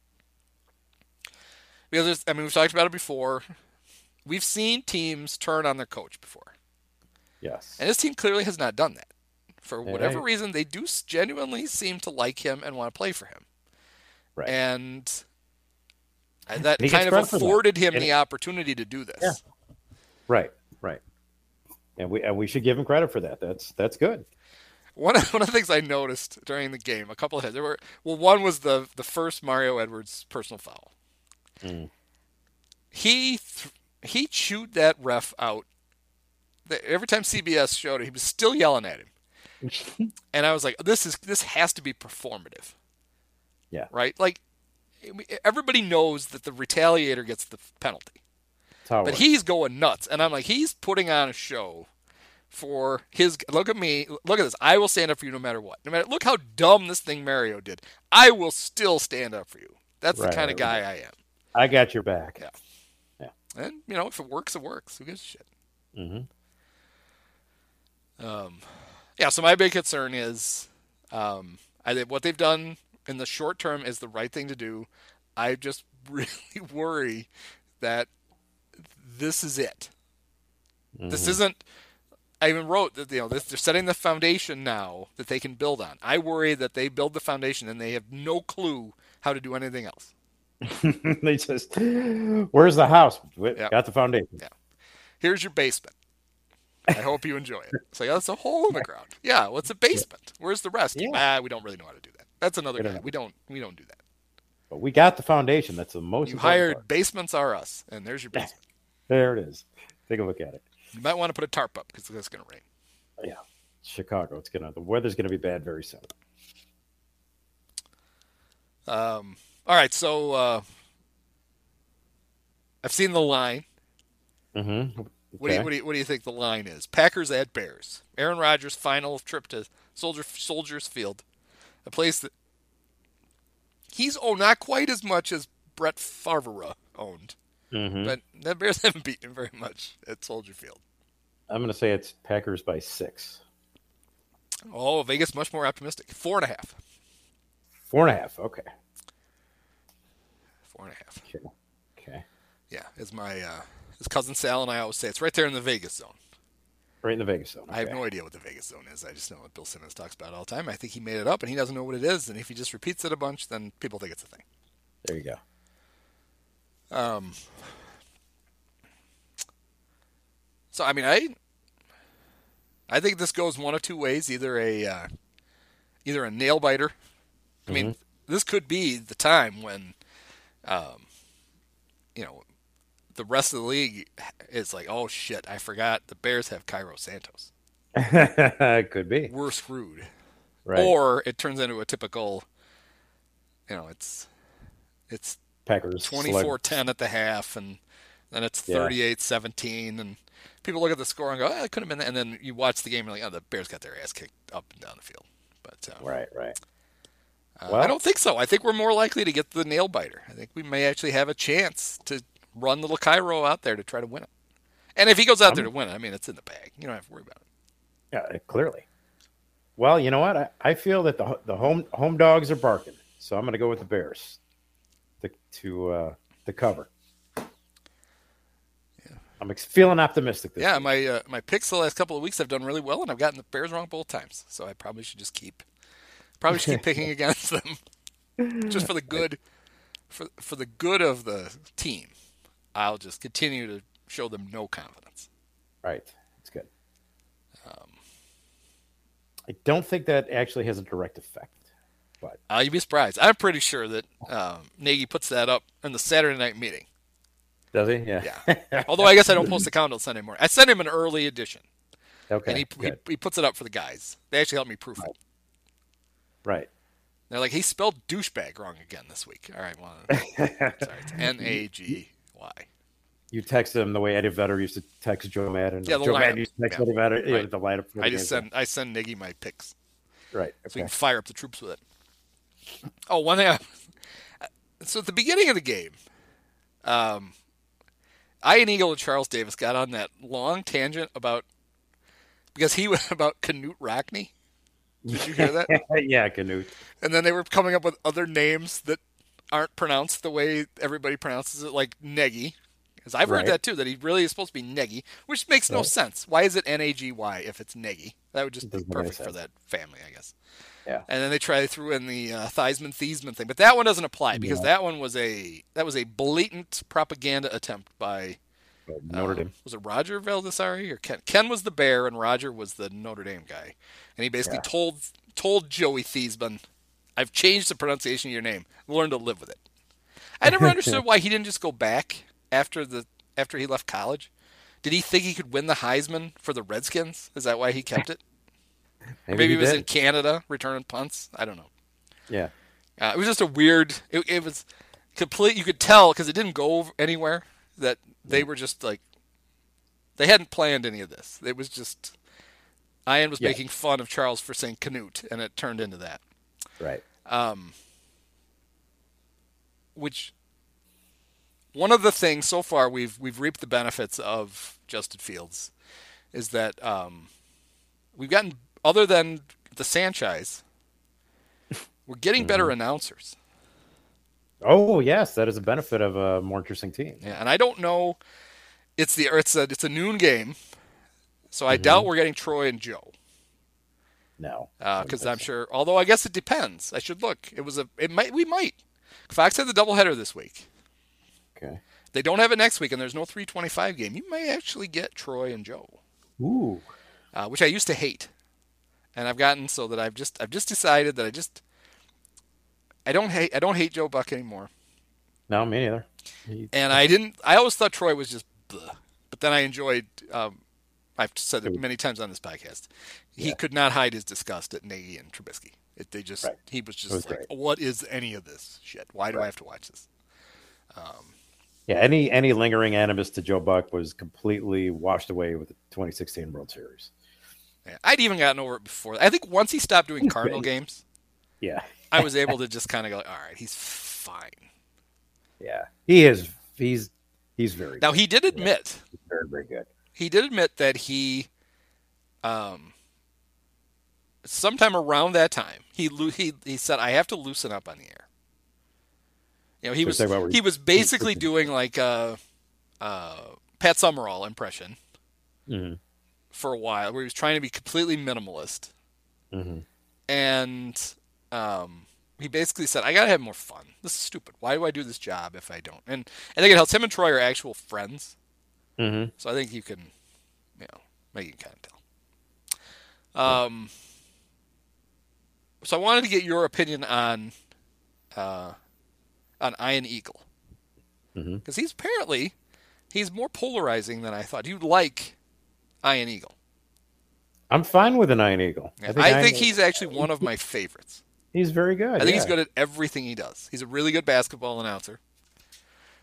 because we've talked about it before. We've seen teams turn on their coach before. Yes. And this team clearly has not done that. For whatever reason, they do genuinely seem to like him and want to play for him. Right. And that kind of afforded him the opportunity to do this. Yeah. Right. And we should give him credit for that. That's good. One of the things I noticed during the game, a couple of hits. One was the first Mario Edwards personal foul. He chewed that ref out. Every time CBS showed it, he was still yelling at him. And I was like, this has to be performative. Yeah. Right? Like, everybody knows that the retaliator gets the penalty. But he's going nuts. And I'm like, he's putting on a show for his. Look at me. Look at this. I will stand up for you no matter what. Look how dumb this thing Mario did. I will still stand up for you. That's the kind of guy I am. I got your back. Yeah. And, if it works, it works. Who gives a shit? So my big concern is what they've done in the short term is the right thing to do. I just really worry that this is it. This isn't. I even wrote that they're setting the foundation now that they can build on. I worry that they build the foundation and they have no clue how to do anything else. They just, where's the house? Got the foundation. Yeah. Here's your basement. I hope you enjoy it. It's like, that's a hole in the ground. Yeah, well, it's a basement. Where's the rest? We don't really know how to do that. That's another guy. We don't do that. But we got the foundation. That's the most. You hired part. Basements are us, and there's your basement. There it is. Take a look at it. You might want to put a tarp up because it's going to rain. Yeah, Chicago. The weather's going to be bad very soon. All right, so I've seen the line. Okay. What do you think the line is? Packers at Bears. Aaron Rodgers' final trip to Soldiers Field, a place that he's not quite as much as Brett Favre owned, but the Bears haven't beaten him very much at Soldier Field. I'm going to say it's Packers by 6. Oh, Vegas much more optimistic. 4.5. 4.5. Okay. 4.5. Okay. Yeah, as my as cousin Sal and I always say, it's right there in the Vegas zone. Right in the Vegas zone. Okay. I have no idea what the Vegas zone is. I just know what Bill Simmons talks about all the time. I think he made it up, and he doesn't know what it is. And if he just repeats it a bunch, then people think it's a thing. There you go. So I think this goes one of two ways. Either a nail biter. I mean, this could be the time when, the rest of the league is like, oh shit, I forgot the Bears have Cairo Santos. Could be. We're screwed. Right. Or it turns into a typical, it's Packers 24-10 at the half, and then it's 38-17, and people look at the score and go, "Oh, it could have been that." And then you watch the game and you're like, "Oh, the Bears got their ass kicked up and down the field." But right. I don't think so. I think we're more likely to get the nail biter. I think we may actually have a chance to run little Cairo out there to try to win it. And if he goes out there to win it, I mean, it's in the bag. You don't have to worry about it. Yeah, clearly. Well, you know what? I feel that the home dogs are barking, so I'm going to go with the Bears to cover. Yeah. I'm feeling optimistic this week. My picks the last couple of weeks have done really well, and I've gotten the Bears wrong both times. So I probably should just keep picking against them, just for the good, for the good of the team. I'll just continue to show them no confidence. Right, that's good. I don't think that actually has a direct effect. But you'd be surprised. I'm pretty sure that Nagy puts that up in the Saturday night meeting. Does he? Yeah. Yeah. Although I guess I don't post the count until Sunday morning. I sent him an early edition. Okay. And he puts it up for the guys. They actually helped me proof it. Right. They're like, he spelled douchebag wrong again this week. All right, well, sorry, it's Nagy. You texted him the way Eddie Vedder used to text Joe Madden. Yeah, the Joe lineup. Madden used to text Eddie Vedder. Right. The lineup. I send Nagy my picks. Right. Okay. So you can fire up the troops with it. Oh, one thing. So at the beginning of the game, Ian Eagle and Charles Davis got on that long tangent about Knute Rockne. Did you hear that? Yeah, Knute. And then they were coming up with other names that aren't pronounced the way everybody pronounces it, like Nagy. Because I've heard that too, that he really is supposed to be Nagy, which makes no sense. Why is it Nagy if it's Nagy? That would just be perfect for that family, I guess. Yeah. And then they threw in the Theismann but that one doesn't apply because that was a blatant propaganda attempt by Notre Dame. Was it Roger Valdesari or Ken? Ken was the Bear and Roger was the Notre Dame guy, and he basically told Joey Theismann, "I've changed the pronunciation of your name. Learn to live with it." I never understood why he didn't just go back after he left college. Did he think he could win the Heisman for the Redskins? Is that why he kept it? Maybe he was in Canada returning punts. I don't know. Yeah. It was just a weird. It was complete. You could tell because it didn't go anywhere that they were just like they hadn't planned any of this. It was just Ian was making fun of Charles for saying Knute, and it turned into that. Right. Which one of the things so far we've reaped the benefits of Justin Fields is that we've gotten, other than the Sanchez, we're getting better announcers. Oh yes, that is a benefit of a more interesting team. Yeah, and I don't know. It's a noon game, so I doubt we're getting Troy and Joe. No, because I'm sure. Although I guess it depends. I should look. We might. Fox had the doubleheader this week. Okay. They don't have it next week, and there's no 3:25 game. You may actually get Troy and Joe. Ooh. Which I used to hate, and I've gotten so that I've just decided that I don't hate Joe Buck anymore. No, me neither. And I always thought Troy was just bleh. But then I enjoyed, I've said it many times on this podcast, he could not hide his disgust at Nagy and Trubisky. He was just like, what is any of this shit? Why do I have to watch this? Any lingering animus to Joe Buck was completely washed away with the 2016 World Series. Yeah, I'd even gotten over it before. I think once he stopped doing Cardinal games, I was able to just kind of go, all right, he's fine. Yeah, he is. He's very now, good. He did admit. He's very, very good. He did admit that he, sometime around that time, he said, I have to loosen up on the air. You know, he was basically doing like a Pat Summerall impression for a while, where he was trying to be completely minimalist. And he basically said, I got to have more fun. This is stupid. Why do I do this job if I don't? And I think it helps. Him and Troy are actual friends. So I think you can, maybe you can kind of tell. So I wanted to get your opinion on Ian Eagle. Because he's more polarizing than I thought. You like Ian Eagle. I'm fine with an Ian Eagle. Yeah, I think he's actually one of my favorites. He's very good. I think he's good at everything he does. He's a really good basketball announcer.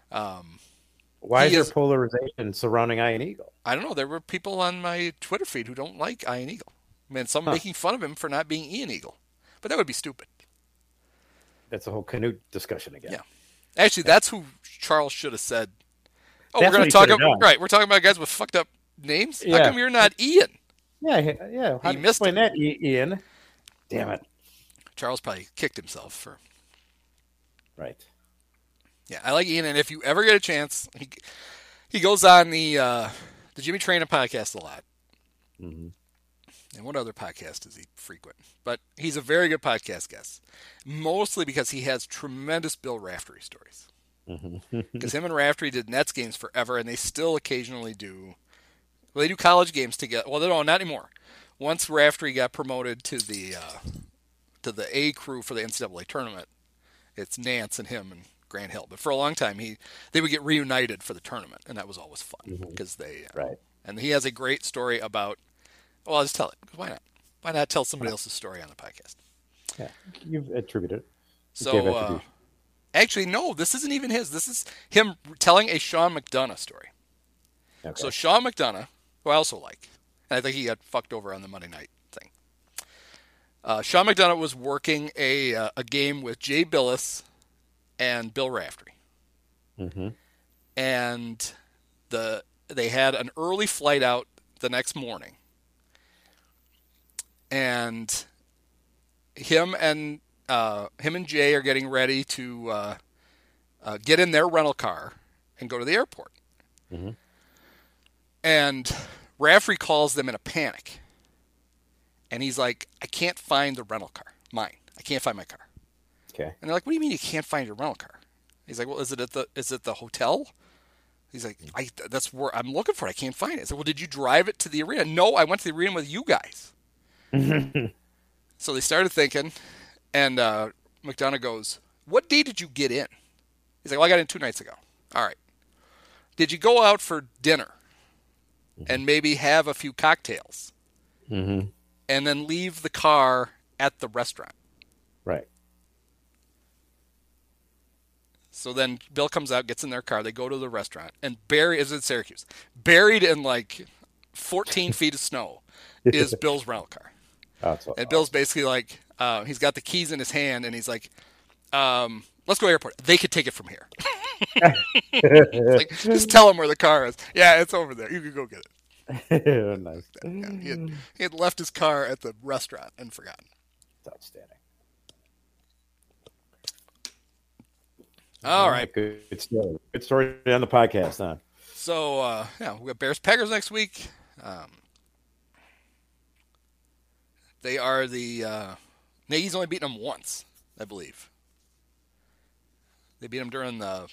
Why is there polarization surrounding Ian Eagle? I don't know. There were people on my Twitter feed who don't like Ian Eagle. I mean, some making fun of him for not being Ian Eagle. But that would be stupid. That's a whole Canute discussion again. Yeah. Actually, that's who Charles should have said. Oh, we're going to talk about we're talking about guys with fucked up names. Yeah. How come you're not Ian? Yeah. How do you explain that, Ian? Damn it. Charles probably kicked himself for. Right. Yeah, I like Ian, and if you ever get a chance, he goes on the Jimmy Traina podcast a lot. Mm-hmm. And what other podcast does he frequent? But he's a very good podcast guest, mostly because he has tremendous Bill Raftery stories. Because him and Raftery did Nets games forever, and they still occasionally do. Well, they do college games together. Well, no, not anymore. Once Raftery got promoted to the A crew for the NCAA tournament, it's Nance and him and Grant Hill. But for a long time, they would get reunited for the tournament, and that was always fun because they. Right. And he has a great story about. Well, I'll just tell it. Why not? Why not tell somebody else's story on the podcast? Yeah, you've attributed it. So, actually, no, this isn't even his. This is him telling a Sean McDonough story. Okay. So Sean McDonough, who I also like, and I think he got fucked over on the Monday night thing. Sean McDonough was working a game with Jay Billis and Bill Raftery. Mm-hmm. And they had an early flight out the next morning. And him and Jay are getting ready to get in their rental car and go to the airport. Mm-hmm. And Raftery calls them in a panic. And he's like, I can't find the rental car. Mine. I can't find my car. Okay. And they're like, what do you mean you can't find your rental car? He's like, well, is it the hotel? He's like, that's where I'm looking for it. I can't find it. I said, well, did you drive it to the arena? No, I went to the arena with you guys. So they started thinking, and McDonough goes, what day did you get in? He's like, well, I got in 2 nights ago. All right. Did you go out for dinner and maybe have a few cocktails and then leave the car at the restaurant? Right. So then Bill comes out, gets in their car, they go to the restaurant, and is in Syracuse. Buried in like 14 feet of snow is Bill's rental car. And Bill's basically like, he's got the keys in his hand, and he's like, let's go to the airport. They could take it from here. Like, just tell them where the car is. Yeah, it's over there. You can go get it. Nice. Yeah, he had left his car at the restaurant and forgotten. That's outstanding. All right. Good story. Good story on the podcast, huh? So, we got Bears-Packers next week. They are Nagy's only beaten them once, I believe. They beat them during the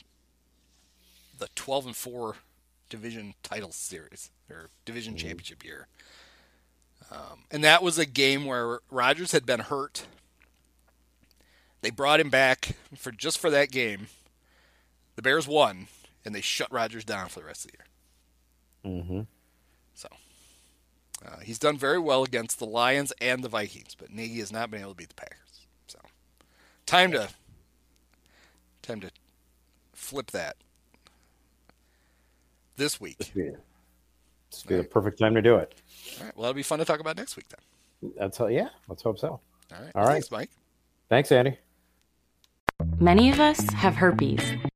12-4 division title series, or division championship year. And that was a game where Rodgers had been hurt. They brought him back for that game. The Bears won, and they shut Rodgers down for the rest of the year. Mm-hmm. So he's done very well against the Lions and the Vikings, but Nagy has not been able to beat the Packers. So time to flip that this week. It's the perfect time to do it. All right. Well, it'll be fun to talk about next week then. Let's hope so. All right. Thanks, Mike. Thanks, Andy. Many of us have herpes.